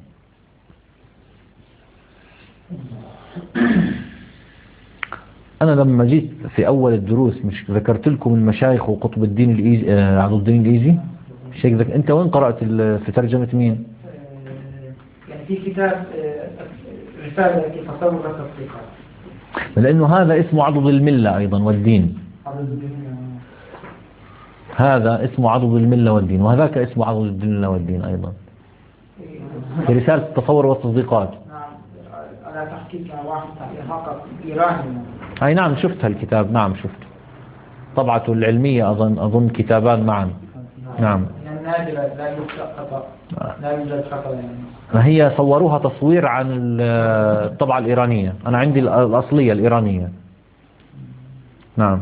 أنا لما جيت في أول الدروس مش ذكرت لكم المشايخ وقطب الدين الإيجي، عضد الدين الإيجي؟ أنت وين قرأت في ترجمة مين؟ يعني في كتاب رسالة في تصور التصديقات، لأنه هذا اسمه عضد الملة أيضا والدين، هذا اسمه عضد الملة والدين، وهذاك اسمه عضد الملة والدين أيضا، في رسالة التصور والتصديقات. على تحقيق واحد فقط إيراني. أي نعم، شفت هالكتاب. نعم، شفته، طبعته العلمية أظن كتابان معا. نعم، لا يوجد خطأ، لا يوجد خطأ يعني. هي صوروها تصوير عن الطبعة الإيرانية، أنا عندي الأصلية الإيرانية. نعم،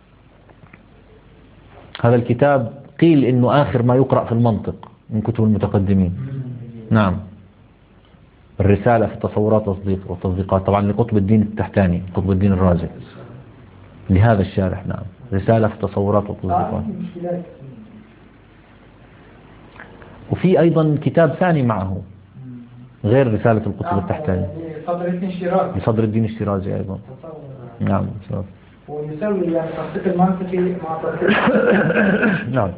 هذا الكتاب قيل إنه آخر ما يقرأ في المنطق من كتب المتقدمين. نعم، الرسالة في التصورات والتصديقات، طبعا لقطب الدين التحتاني، قطب الدين الرازي، لهذا الشارح. نعم، رسالة في التصورات والتصديقات. وفي أيضا كتاب ثاني معه غير رسالة القطب التحتاني، لصدر الدين الشيرازي أيضا. نعم، ويسوي يعني تصديق المنطقي مع تصديق. نعم.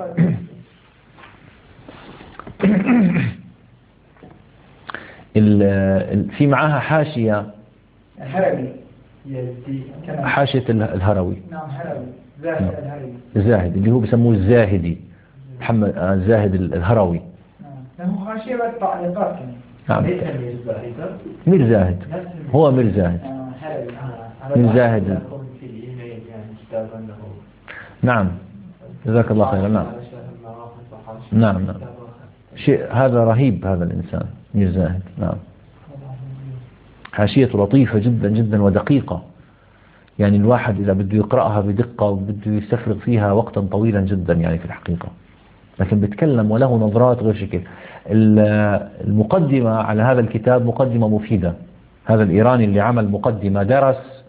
في معها حاشية الهروي، حاشية الهروي. نعم، هروي زاهد الهروي، زاهد اللي هو بسموه الزاهدي، محمد زاهد الهروي. له حاشية والتعليقات. نعم، مير زاهد، هو مير زاهد، مير زاهد. نعم، جزاك الله خيرا. نعم، نعم، نعم، شيء هذا رهيب هذا الإنسان مير زاهد. نعم، حاشية لطيفة جدا جدا ودقيقة، يعني الواحد إذا بده يقرأها بدقة وبده يستفرغ فيها وقتا طويلا جدا يعني في الحقيقة. لكن بيتكلم وله نظرات غير شكل. المقدمة على هذا الكتاب مقدمة مفيدة. هذا الإيراني اللي عمل مقدمة درس.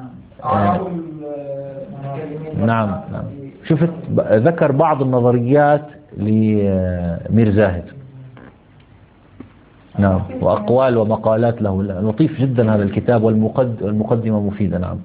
نعم. شفت ذكر بعض النظريات لمير زاهد. نعم، وأقوال ومقالات له. لطيف جدا هذا الكتاب، والمقدمة مفيدة. نعم.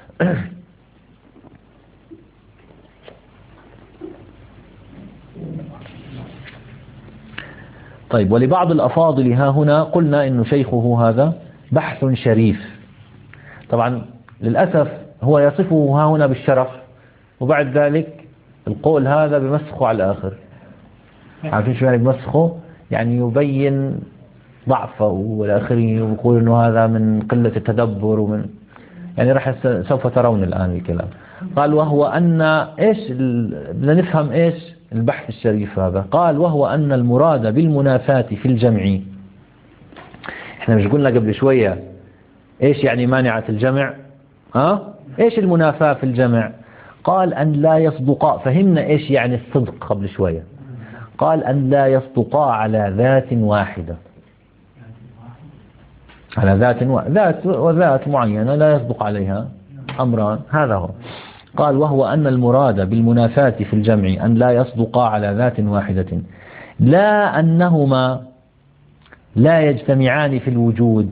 طيب، ولبعض الأفاضل ها هنا قلنا إنه شيخه هذا بحث شريف. طبعا للأسف هو يصفه ها هنا بالشرف، وبعد ذلك القول هذا بمسخه على الآخر. عارفين شو يعني بمسخه؟ يعني يبين ضعفه والآخرين، ويقول إنه هذا من قلة التدبر ومن يعني سوف ترون الآن الكلام. قال وهو أن إيش بدنا نفهم إيش البحث الشريف هذا. قال وهو أن المراد بالمنافاة في الجمع، احنا مش قلنا قبل شوية إيش يعني مانعة الجمع؟ إيش المنافاة في الجمع؟ قال أن لا يصدقا. فهمنا إيش يعني الصدق قبل شوية. قال أن لا يصدقا على ذات واحدة، على ذات وذات معينة لا يصدق عليها أمران. هذا هو. قال وهو أن المراد بالمنافاة في الجمع أن لا يصدقا على ذات واحدة، لا أنهما لا يجتمعان في الوجود.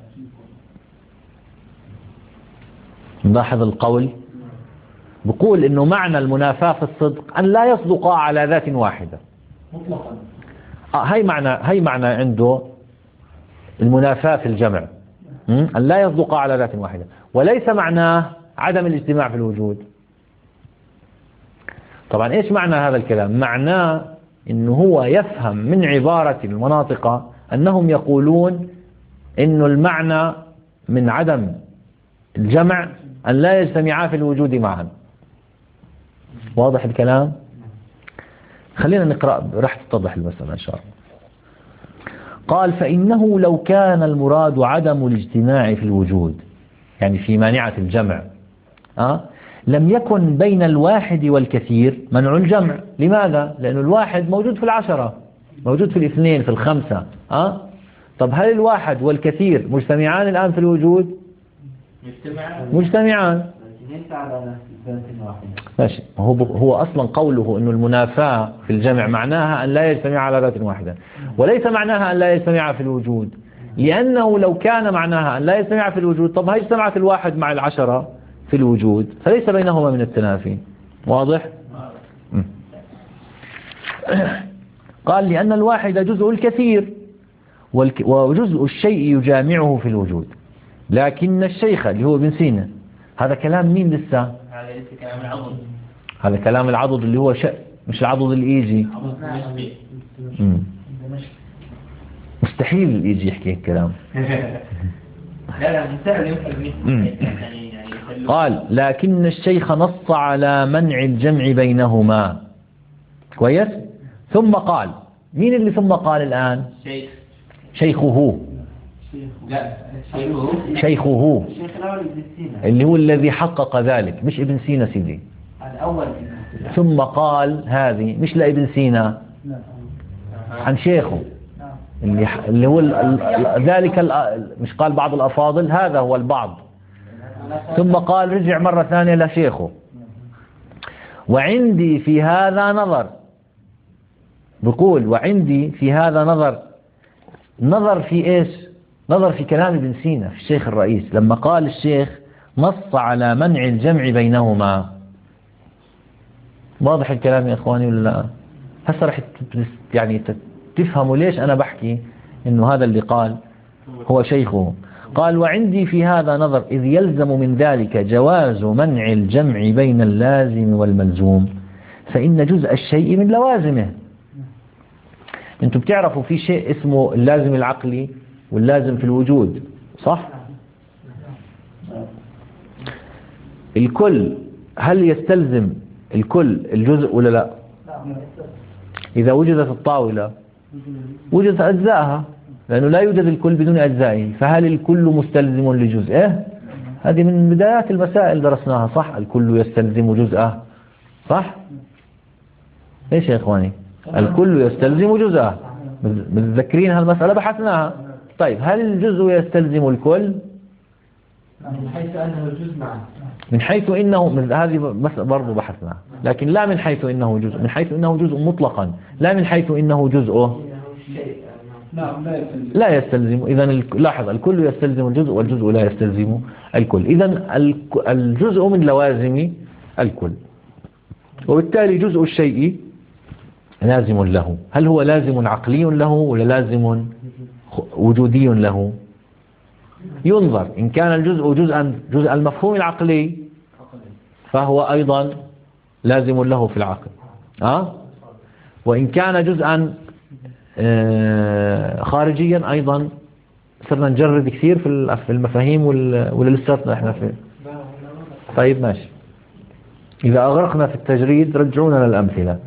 نلاحظ القول، بقول إنه معنى المنافاة في الصدق أن لا يصدقا على ذات واحدة مطلقا. هي معنى عنده المنافاة في الجمع، أن لا يصدقا على ذات واحدة، وليس معناه عدم الاجتماع في الوجود. طبعا إيش معنى هذا الكلام؟ معناه إنه هو يفهم من عبارة المناطق أنهم يقولون إنه المعنى من عدم الجمع أن لا يجتمعا في الوجود معا. واضح الكلام؟ خلينا نقرأ راح تتضح المسألة إن شاء الله. قال فإنه لو كان المراد عدم الاجتماع في الوجود، يعني في مانعة الجمع، لم يكن بين الواحد والكثير منع الجمع. لماذا؟ لأن الواحد موجود في العشرة، موجود في الاثنين، في الخمسة. طب هل الواحد والكثير مجتمعان الآن في الوجود؟ مجتمعان. ليس على ذات واحدة. ماشي. هو أصلا قوله إنه المنافاة في الجمع معناها أن لا يجتمع على ذات واحدة، وليس معناها أن لا يجتمع في الوجود. لأنه لو كان معناها أن لا يجتمع في الوجود، طب هاي اجتمعت الواحد مع العشرة في الوجود، فليس بينهما من التنافي. واضح؟ قال لأن الواحد جزء الكثير، وجزء الشيء يجامعه في الوجود. لكن الشيخ اللي هو ابن سينا، هذا كلام مين لسه؟ هذا ليس كلام العضد. هذا كلام العضد اللي هو مش العضد الإيجي. مستحيل الإيجي يحكي الكلام. لا سهل يمكن. قال لكن الشيخ نص على منع الجمع بينهما. كويس؟ ثم قال، مين اللي ثم قال الآن؟ شيخه. لا شيخه الشيخ الأول ابن سينا، اللي هو الذي حقق ذلك، مش ابن سينا سيدي. الأول ثم قال هذه مش لابن سينا، عن شيخه اللي هو ذلك مش قال بعض الأفاضل، هذا هو البعض. ثم قال رجع مرة ثانية لشيخه. وعندي في هذا نظر، بقول وعندي في هذا نظر في إيش؟ نظر في كلام ابن سينا في الشيخ الرئيس، لما قال الشيخ نص على منع الجمع بينهما. واضح الكلام يا إخواني ولا لا؟ هسه رح يعني تفهموا ليش أنا بحكي إنه هذا اللي قال هو شيخه. قال وعندي في هذا نظر، إذ يلزم من ذلك جواز منع الجمع بين اللازم والملزوم، فإن جزء الشيء من لوازمه. انتم بتعرفوا في شيء اسمه اللازم العقلي واللازم في الوجود، صح؟ الكل هل يستلزم الكل الجزء ولا لا؟ إذا وجدت الطاولة وجدت أجزائها، لأنه لا يوجد الكل بدون أجزائه، فهل الكل مستلزم لجزئه؟ هذه من بدايات المسائل درسناها، صح؟ الكل يستلزم جزءه، صح؟ ليش يا إخواني؟ الكل يستلزم جزءه. متذكرين هالمسألة بحثناها. طيب هل الجزء يستلزم الكل؟ من حيث أنه الجزء معه، من حيث إنه، هذه برضو بحثناها، لكن لا من حيث إنه جزء، من حيث إنه جزء مطلقا، لا من حيث إنه جزءه نعم لا يستلزم. إذن لاحظ، الكل يستلزم الجزء والجزء لا يستلزم الكل. إذن الجزء من لوازم الكل، وبالتالي جزء الشيء لازم له. هل هو لازم عقلي له ولا لازم وجودي له؟ ينظر. إن كان الجزء جزء المفهوم العقلي فهو أيضا لازم له في العقل. وإن كان جزءا خارجيا أيضا صرنا نجرد كثير في المفاهيم ولا لساتنا احنا في. طيب ماشي، إذا أغرقنا في التجريد رجعونا للأمثلة.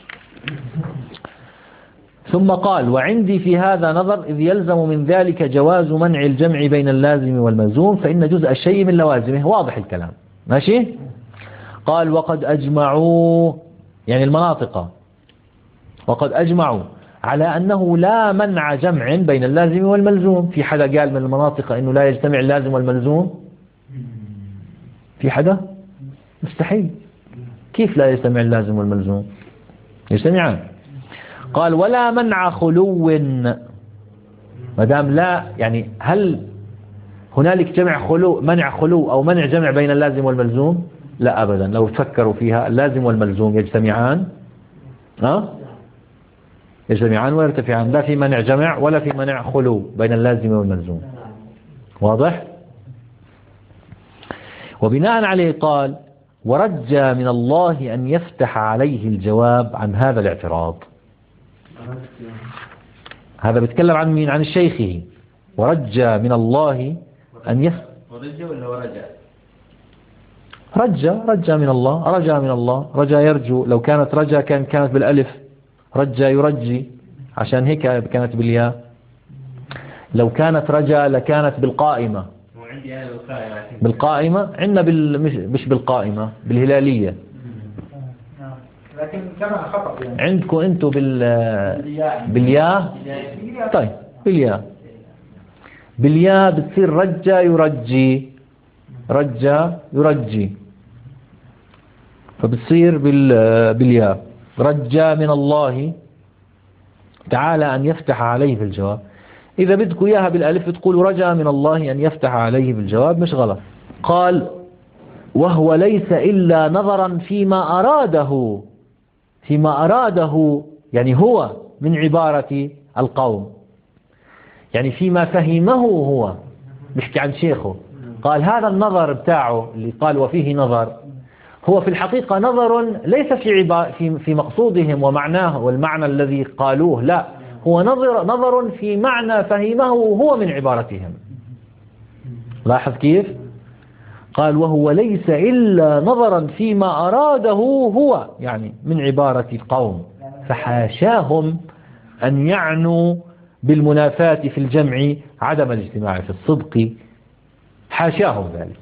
ثم قال: وعندي في هذا نظر، إذ يلزم من ذلك جواز منع الجمع بين اللازم والملزوم، فإن جزء الشيء من لوازمه. واضح الكلام ماشي. قال: وقد أجمعوا، يعني المناطق، وقد أجمعوا على أنه لا منع جمع بين اللازم والملزوم. في حدا قال من المناطق أنه لا يجتمع اللازم والملزوم؟ في حدا؟ مستحيل. كيف لا يجتمع اللازم والملزوم؟ يجتمعان. قال: ولا منع خلو، ما دام لا، يعني هل هنالك منع خلو أو منع جمع بين اللازم والملزوم؟ لا أبدا. لو تفكروا فيها، اللازم والملزوم يجتمعان، يجتمعان ويرتفعان، لا في منع جمع ولا في منع خلو بين اللازم والملزوم. واضح؟ وبناء عليه قال: ورجى من الله أن يفتح عليه الجواب عن هذا الاعتراض. هذا بيتكلم عن مين؟ عن الشيخ. ورجى من الله أن يفتح. ورجى ولا ورجى؟ رجى من الله، رجى من الله، رجى يرجو. لو كانت رجى كانت بالألف، رجى يرجي، عشان هيك كانت بالياء. لو كانت رجى لكانت بالقائمة. وعندي أنا بالقائمة، عندنا مش بالقائمة، بالهلالية. لكن كما خطأ يعني. عندكم انتم بالياء. طيب بالياء بتصير رجى يرجي، رجى يرجي، فبتصير بالياء. رجى من الله تعالى أن يفتح عليه في الجواب. إذا بدكم إياها بالألف تقولوا رجى من الله أن يفتح عليه في الجواب، مش غلط. قال: وهو ليس إلا نظرا فيما أراده، يعني هو من عبارة القوم، يعني فيما فهمه هو، بيحكي عن شيخه. قال هذا النظر بتاعه اللي قال وفيه نظر، هو في الحقيقة نظر ليس في مقصودهم ومعناه والمعنى الذي قالوه، لا، هو نظر في معنى فهمه هو من عبارتهم. لاحظ كيف؟ قال: وهو ليس إلا نظرا فيما أراده هو، يعني من عبارة القوم، فحاشاهم أن يعنوا بالمنافاة في الجمع عدم الاجتماع في الصدق، حاشاهم ذلك.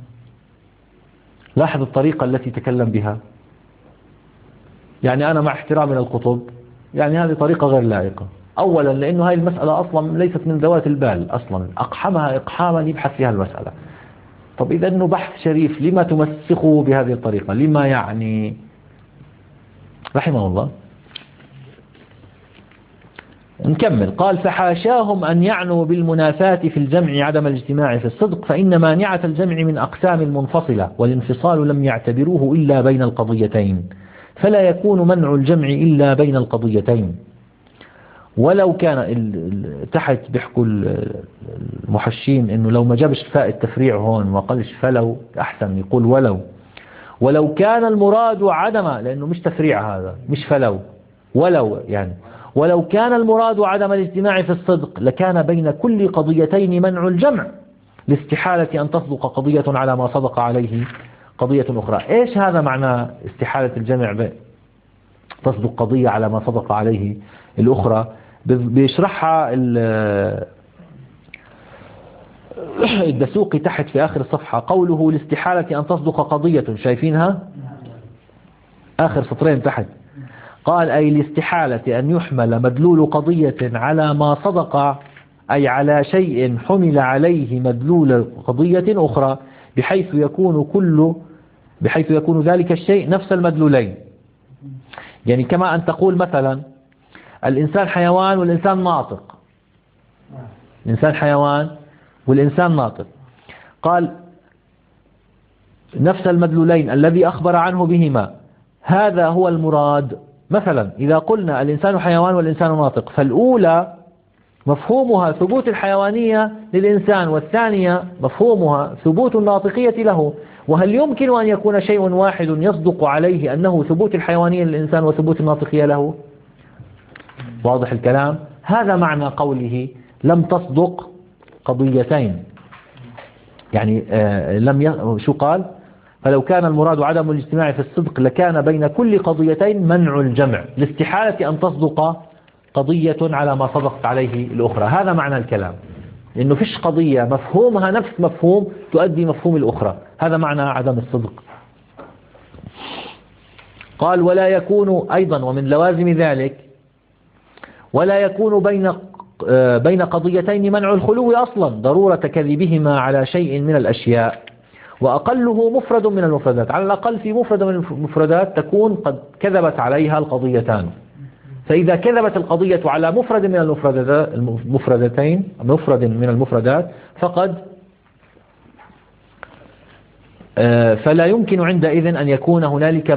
لاحظ الطريقة التي تكلم بها. يعني أنا مع احترامي للقطب، يعني هذه طريقة غير لائقة. أولا لأنه هذه المسألة أصلا ليست من ذوات البال، أصلا أقحمها إقحاما يبحث فيها المسألة. طب إذا أنه بحث شريف، لما تمسخه بهذه الطريقة؟ لما يعني؟ رحمه الله. نكمل. قال: فحاشاهم أن يعنوا بالمنافاة في الجمع عدم الاجتماع في الصدق، فإن مانعة الجمع من أقسام المنفصلة، والانفصال لم يعتبروه إلا بين القضيتين، فلا يكون منع الجمع إلا بين القضيتين. ولو كان تحت بيحكوا المحشين إنه لو ما جابش فاء التفريع هون ما قالش فلو، أحسن يقول ولو كان المراد عدم، لأنه مش تفريع هذا، مش فلو، يعني ولو كان المراد عدم الاجتماع في الصدق لكان بين كل قضيتين منع الجمع، لاستحالة أن تصدق قضية على ما صدق عليه قضية أخرى. إيش هذا معنى استحالة الجمع تصدق قضية على ما صدق عليه الأخرى؟ بيشرحها الدسوقي تحت في آخر الصفحة. قوله لاستحالة أن تصدق قضية، شايفينها آخر سطرين تحت. قال أي لاستحالة أن يحمل مدلول قضية على ما صدق، أي على شيء حمل عليه مدلول قضية أخرى، بحيث يكون ذلك الشيء نفس المدلولين. يعني كما أن تقول مثلا الإنسان حيوان والإنسان ناطق، الإنسان حيوان والإنسان ناطق، قال نفس المدلولين الذي أخبر عنه بهما، هذا هو المراد. مثلا إذا قلنا الإنسان حيوان والإنسان ناطق، فالأولى مفهومها ثبوت الحيوانية للإنسان، والثانية مفهومها ثبوت الناطقية له. وهل يمكن أن يكون شيء واحد يصدق عليه أنه ثبوت الحيوانية للإنسان وثبوت الناطقية له؟ واضح الكلام؟ هذا معنى قوله لم تصدق قضيتين. يعني شو قال؟ فلو كان المراد عدم الاجتماع في الصدق لكان بين كل قضيتين منع الجمع، لاستحالة أن تصدق قضية على ما صدقت عليه الأخرى. هذا معنى الكلام، إنه فيش قضية مفهومها نفس مفهوم تؤدي مفهوم الأخرى، هذا معنى عدم الصدق. قال ولا يكون أيضا، ومن لوازم ذلك ولا يكون بين قضيتين منع الخلو أصلا، ضرورة كذبهما على شيء من الأشياء، وأقله مفرد من المفردات. على الأقل في مفرد من المفردات تكون قد كذبت عليها القضيتان. فإذا كذبت القضية على مفرد من المفردات فلا يمكن عندئذ أن يكون هنالك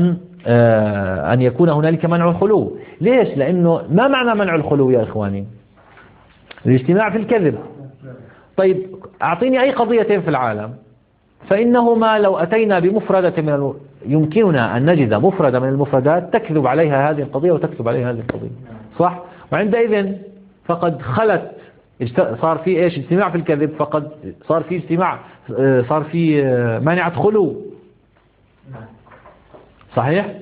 منع الخلو. ليش؟ لأنه ما معنى منع الخلو يا إخواني؟ الاجتماع في الكذب. طيب أعطيني أي قضيتين في العالم، فإنهما لو أتينا بمفردة يمكننا أن نجد مفردة من المفردات تكذب عليها هذه القضية وتكذب عليها هذه القضية، صح؟ وعندئذ فقد خلت، صار في إيش؟ اجتماع في الكذب، فقد صار في اجتماع، صار في مانعة خلو، صحيح؟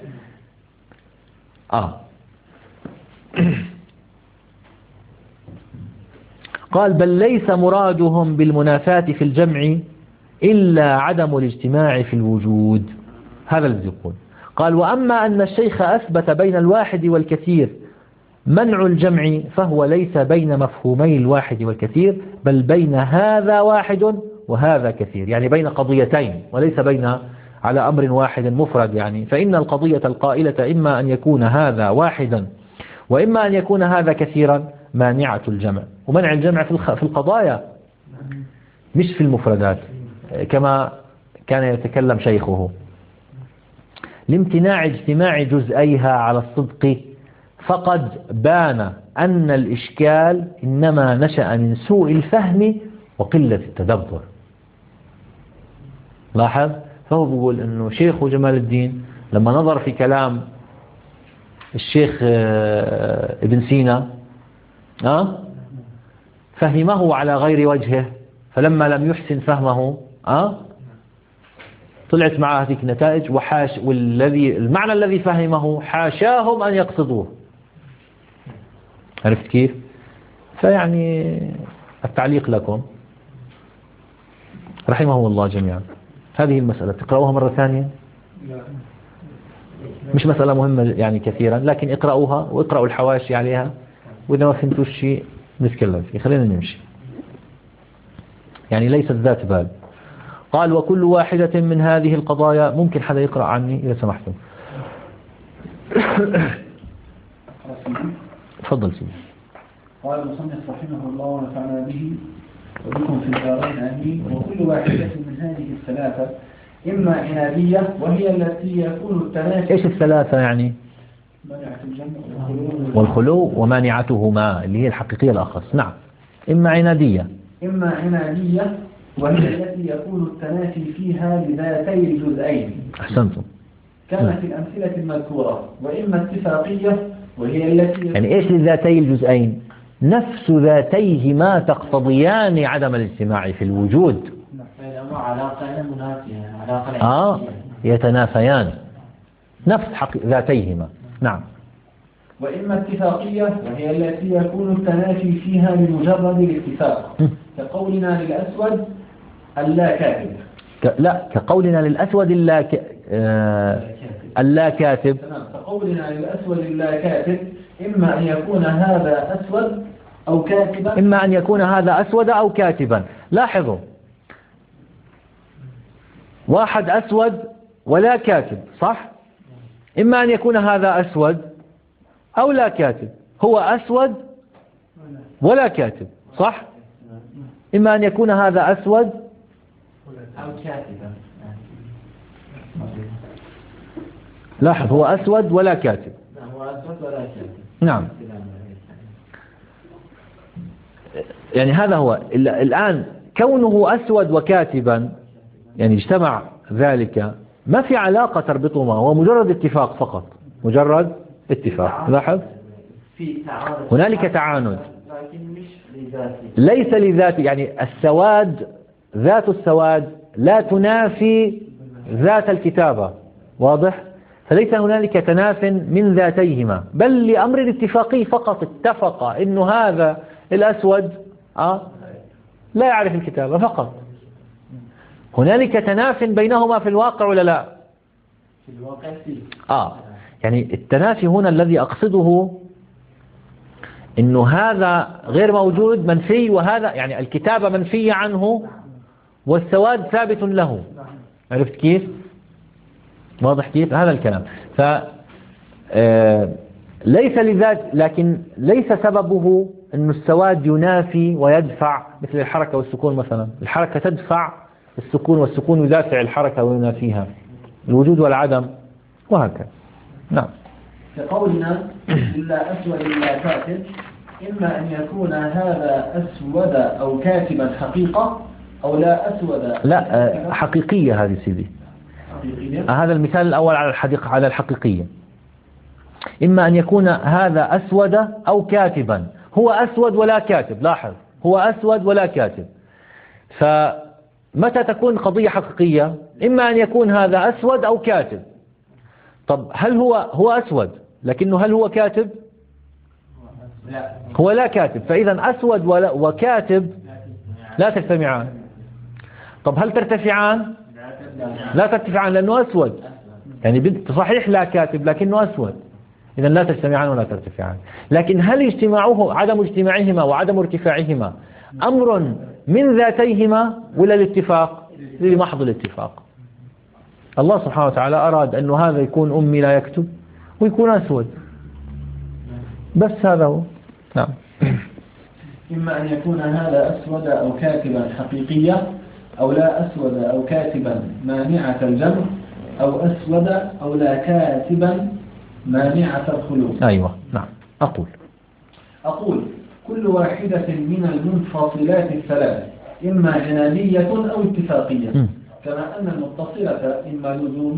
قال بل ليس مرادهم بالمنافاة في الجمع إلا عدم الاجتماع في الوجود. هذا الذي يقول. قال وأما أن الشيخ أثبت بين الواحد والكثير منع الجمع، فهو ليس بين مفهومي الواحد والكثير، بل بين هذا واحد وهذا كثير، يعني بين قضيتين وليس بين على أمر واحد مفرد. يعني فإن القضية القائلة إما أن يكون هذا واحدا وإما أن يكون هذا كثيرا مانعة الجمع. ومنع الجمع في القضايا مش في المفردات كما كان يتكلم شيخه. لامتناع اجتماع جزئيها على الصدق، فقد بان أن الإشكال إنما نشأ من سوء الفهم وقلة التدبر. لاحظ؟ فهو بيقول أنه شيخ جمال الدين لما نظر في كلام الشيخ ابن سينا فهمه على غير وجهه، فلما لم يحسن فهمه طلعت معه هذه النتائج، المعنى الذي فهمه حاشاهم أن يقصدوه. عرفت كيف؟ فيعني التعليق لكم رحمه الله جميعا. هذه المسألة تقرأوها مرة ثانية، مش مسألة مهمة يعني كثيرا، لكن اقرأوها واقرأوا الحواشي عليها، وإذا ما فهمتوا شيء نتكلم فيه. خلينا نمشي، يعني ليست ذات بال. قال وكل واحدة من هذه القضايا، ممكن حدا يقرأ عني إذا سمحتم؟ تفضل سيدي. قال المصنف رحمه الله ونفعنا به وبكم في الدارين آمين. وكل واحدة من هذه الثلاثة إما عنادية وهي التي يكون التنافي. إيش الثلاثة يعني؟ مانعة الجمع والخلو ومانعتهما اللي هي الحقيقية الأخص. نعم. إما عنادية وهي التي يكون التنافي فيها لذاتي الجزئين. أحسنتم. كما في الأمثلة المذكورة. وإما اتفاقية وهي التي يعني إيش لذاتي الجزئين؟ نفس ذاتيهما تقتضيان عدم الاجتماع في الوجود. علاقة منافية، علاقة يتنافيان نفس ذاتيهما. نعم. وإما اتفاقية وهي التي يكون التنافي فيها لمجرد الاتفاق، كقولنا للأسود اللا كاذب. لا كقولنا للأسود اللا كاتب. تمام. كقولنا للأسود اللا كاتب إما أن يكون هذا أسود أو كاتبا. إما أن يكون هذا أسود أو كاتبا. لاحظوا واحد أسود ولا كاتب، صح؟ إما أن يكون هذا أسود أو لا كاتب. هو أسود ولا كاتب، صح؟ إما أن يكون هذا أسود أو كاتبا. لاحظ هو أسود ولا كاتب. هو أسود ولا كاتب. نعم. يعني هذا هو الآن كونه أسود وكاتبا، يعني اجتمع ذلك، ما في علاقة تربطهما، هو مجرد اتفاق فقط، مجرد اتفاق. لاحظ هنالك تعاند لكن مش لذاته، ليس لذاته. يعني السواد، ذات السواد لا تنافي ذات الكتابة، واضح؟ فليس هنالك تناف من ذاتيهما، بل لأمر الاتفاقي فقط اتفق إنه هذا الأسود لا يعرف الكتابة فقط. هنالك تناف بينهما في الواقع ولا لا؟ في الواقع فيه. يعني التنافي هنا الذي أقصده إنه هذا غير موجود منفي، وهذا يعني الكتابة منفية عنه والسواد ثابت له. عرفت كيف؟ واضح كيف؟ هذا الكلام. ليس لذات، لكن ليس سببه أن السواد ينافي ويدفع، مثل الحركة والسكون مثلا. الحركة تدفع السكون والسكون يدافع الحركة وينافيها، الوجود والعدم وهكذا. نعم. كقولنا إلا أسود إلا كاتب، إما أن يكون هذا أسود أو كاتبا حقيقة، أو لا أسود لا حقيقية. هذه سيدي حقيقية. هذا المثال الأول على الحقيقية. إما أن يكون هذا أسود أو كاتبا. هو أسود ولا كاتب. لاحظ هو أسود ولا كاتب. فمتى تكون قضية حقيقية؟ إما أن يكون هذا أسود أو كاتب. طب هل هو أسود لكنه هل هو كاتب؟ لا. هو لا كاتب. فإذا أسود وكاتب لا تجتمعان. طب هل ترتفعان؟ لا ترتفعان لأنه أسود. يعني صحيح لا كاتب لكنه أسود، إذا لا تجتمعان ولا ترتفعان. لكن هل عدم اجتماعهما وعدم ارتفاعهما أمر من ذاتيهما ولا الاتفاق؟ لمحض الاتفاق. الله سبحانه وتعالى أراد أنه هذا يكون أمي لا يكتب ويكون أسود، بس هذا هو. نعم. إما أن يكون هذا أسود أو كاتبا حقيقية، أو لا أسود أو كاتبا مانعة الجمع، أو أسود أو لا كاتبا مانعة الخلود. أيوة. نعم. أقول كل واحدة من المنفصلات الثلاث إما جنابية أو اتفاقية، كما أن المتصلة إما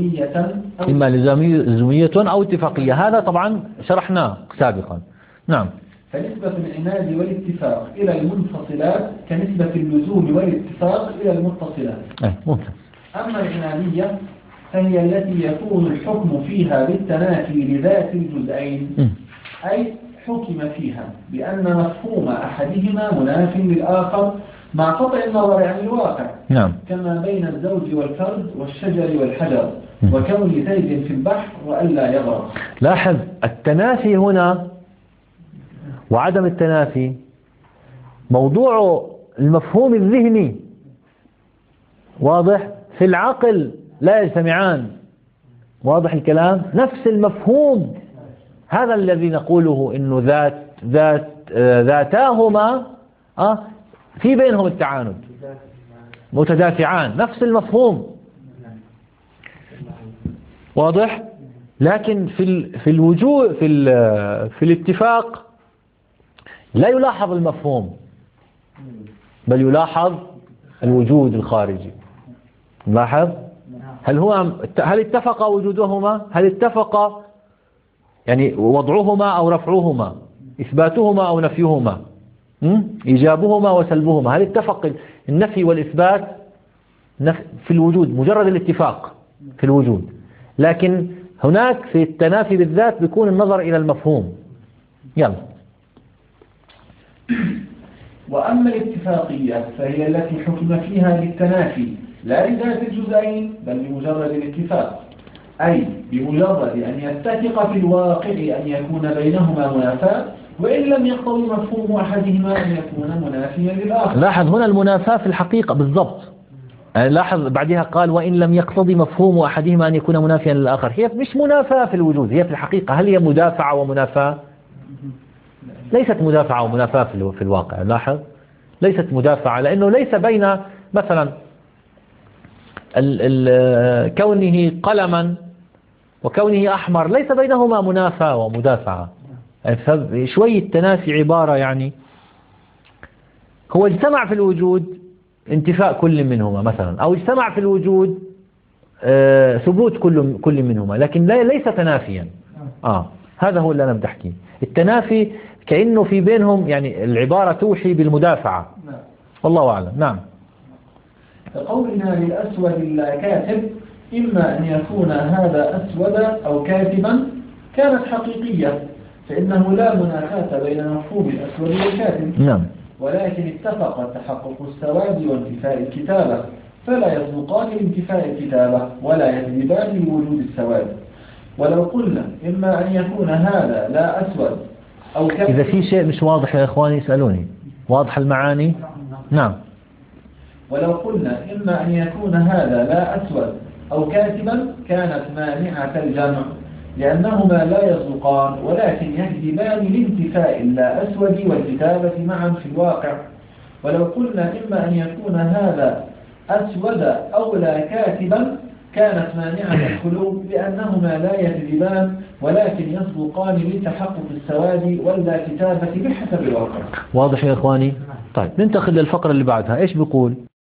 لزومية أو اتفاقية. هذا طبعا شرحناه سابقا. نعم. فنسبة العناد والاتفاق إلى المنفصلات كنسبة اللزوم والاتفاق إلى المتصلات. ممتاز. أما العنادية فهي التي يكون الحكم فيها بالتنافي لذات الجزئين، أي حكم فيها بأن مفهوم أحدهما مناف للآخر مع قطع النظر عن الواقع. نعم. كما بين الزوج والفرد والشجر والحجر، وكون زيد في البحر وألا يغرق. لاحظ التنافي هنا وعدم التنافي موضوع المفهوم الذهني، واضح؟ في العقل لا يجتمعان، واضح الكلام؟ نفس المفهوم هذا الذي نقوله إنه ذاتاهما في بينهم التعاند، متدافعان، نفس المفهوم، واضح؟ لكن في الوجود في الاتفاق لا يلاحظ المفهوم، بل يلاحظ الوجود الخارجي. لاحظ هل اتفق وجودهما؟ هل اتفق يعني وضعهما أو رفعهما، إثباتهما أو نفيهما، إيجابهما وسلبهما؟ هل اتفق النفي والإثبات في الوجود؟ مجرد الاتفاق في الوجود. لكن هناك في التنافي بالذات بيكون النظر إلى المفهوم. يلا. وأما الاتفاقية فهي التي حكم فيها بالتنافي لا لذات الجزئين بل بمجرد الاتفاق، أي بمجرد أن يتفق في الواقع أن يكون بينهما منافاة، وإن لم يقتضي مفهوم أحدهما أن يكون منافيا للآخر. لاحظ هنا المنافاة في الحقيقة بالضبط، لاحظ بعدها قال وإن لم يقتضي مفهوم أحدهما أن يكون منافيا للآخر. هي مش منافاة في الوجود، هي في الحقيقة هل هي مدافعة ومنافاة؟ ليست مدافعة ومنافاة في الواقع. لاحظ ليست مدافعة، لأنه ليس بين مثلا كونه قلما وكونه أحمر ليس بينهما منافاة ومدافعة. شوية تنافي عبارة يعني هو اجتمع في الوجود انتفاء كل منهما مثلا، أو اجتمع في الوجود ثبوت كل منهما، لكن ليس تنافيا. هذا هو اللي أنا بدي أحكيه. التنافي كأنه في بينهم يعني العبارة توحي بالمدافعة. والله أعلم. نعم. فقولنا للأسود لا كاتب إما أن يكون هذا أسود أو كاتبا كانت حقيقية، فإنه لا منافاة بين مفهوم الأسود والكاتب. نعم. ولكن اتفق تحقق السواد وانتفاء الكتابة، فلا يصدقان لانتفاء الكتابة ولا يجذبان لوجود السواد. ولو قلنا إما أن يكون هذا لا أسود أو كاتب. إذا في شيء مش واضح يا إخواني اسألوني. واضح المعاني؟ نعم. ولو قلنا إما أن يكون هذا لا أسود أو كاتبا كانت مانعة الجمع، لأنهما لا يصدقان ولكن يجذبان لانتفاء اللا أسود والكتابة معا في الواقع. ولو قلنا إما أن يكون هذا أسود أو لا كاتبا كانت مانعة الخلو، لأنهما لا يجذبان ولكن يصدقان لتحقق السواد واللا كتابة بحسب الواقع. واضح يا إخواني؟ طيب ننتقل للفقرة اللي بعدها. إيش بيقول؟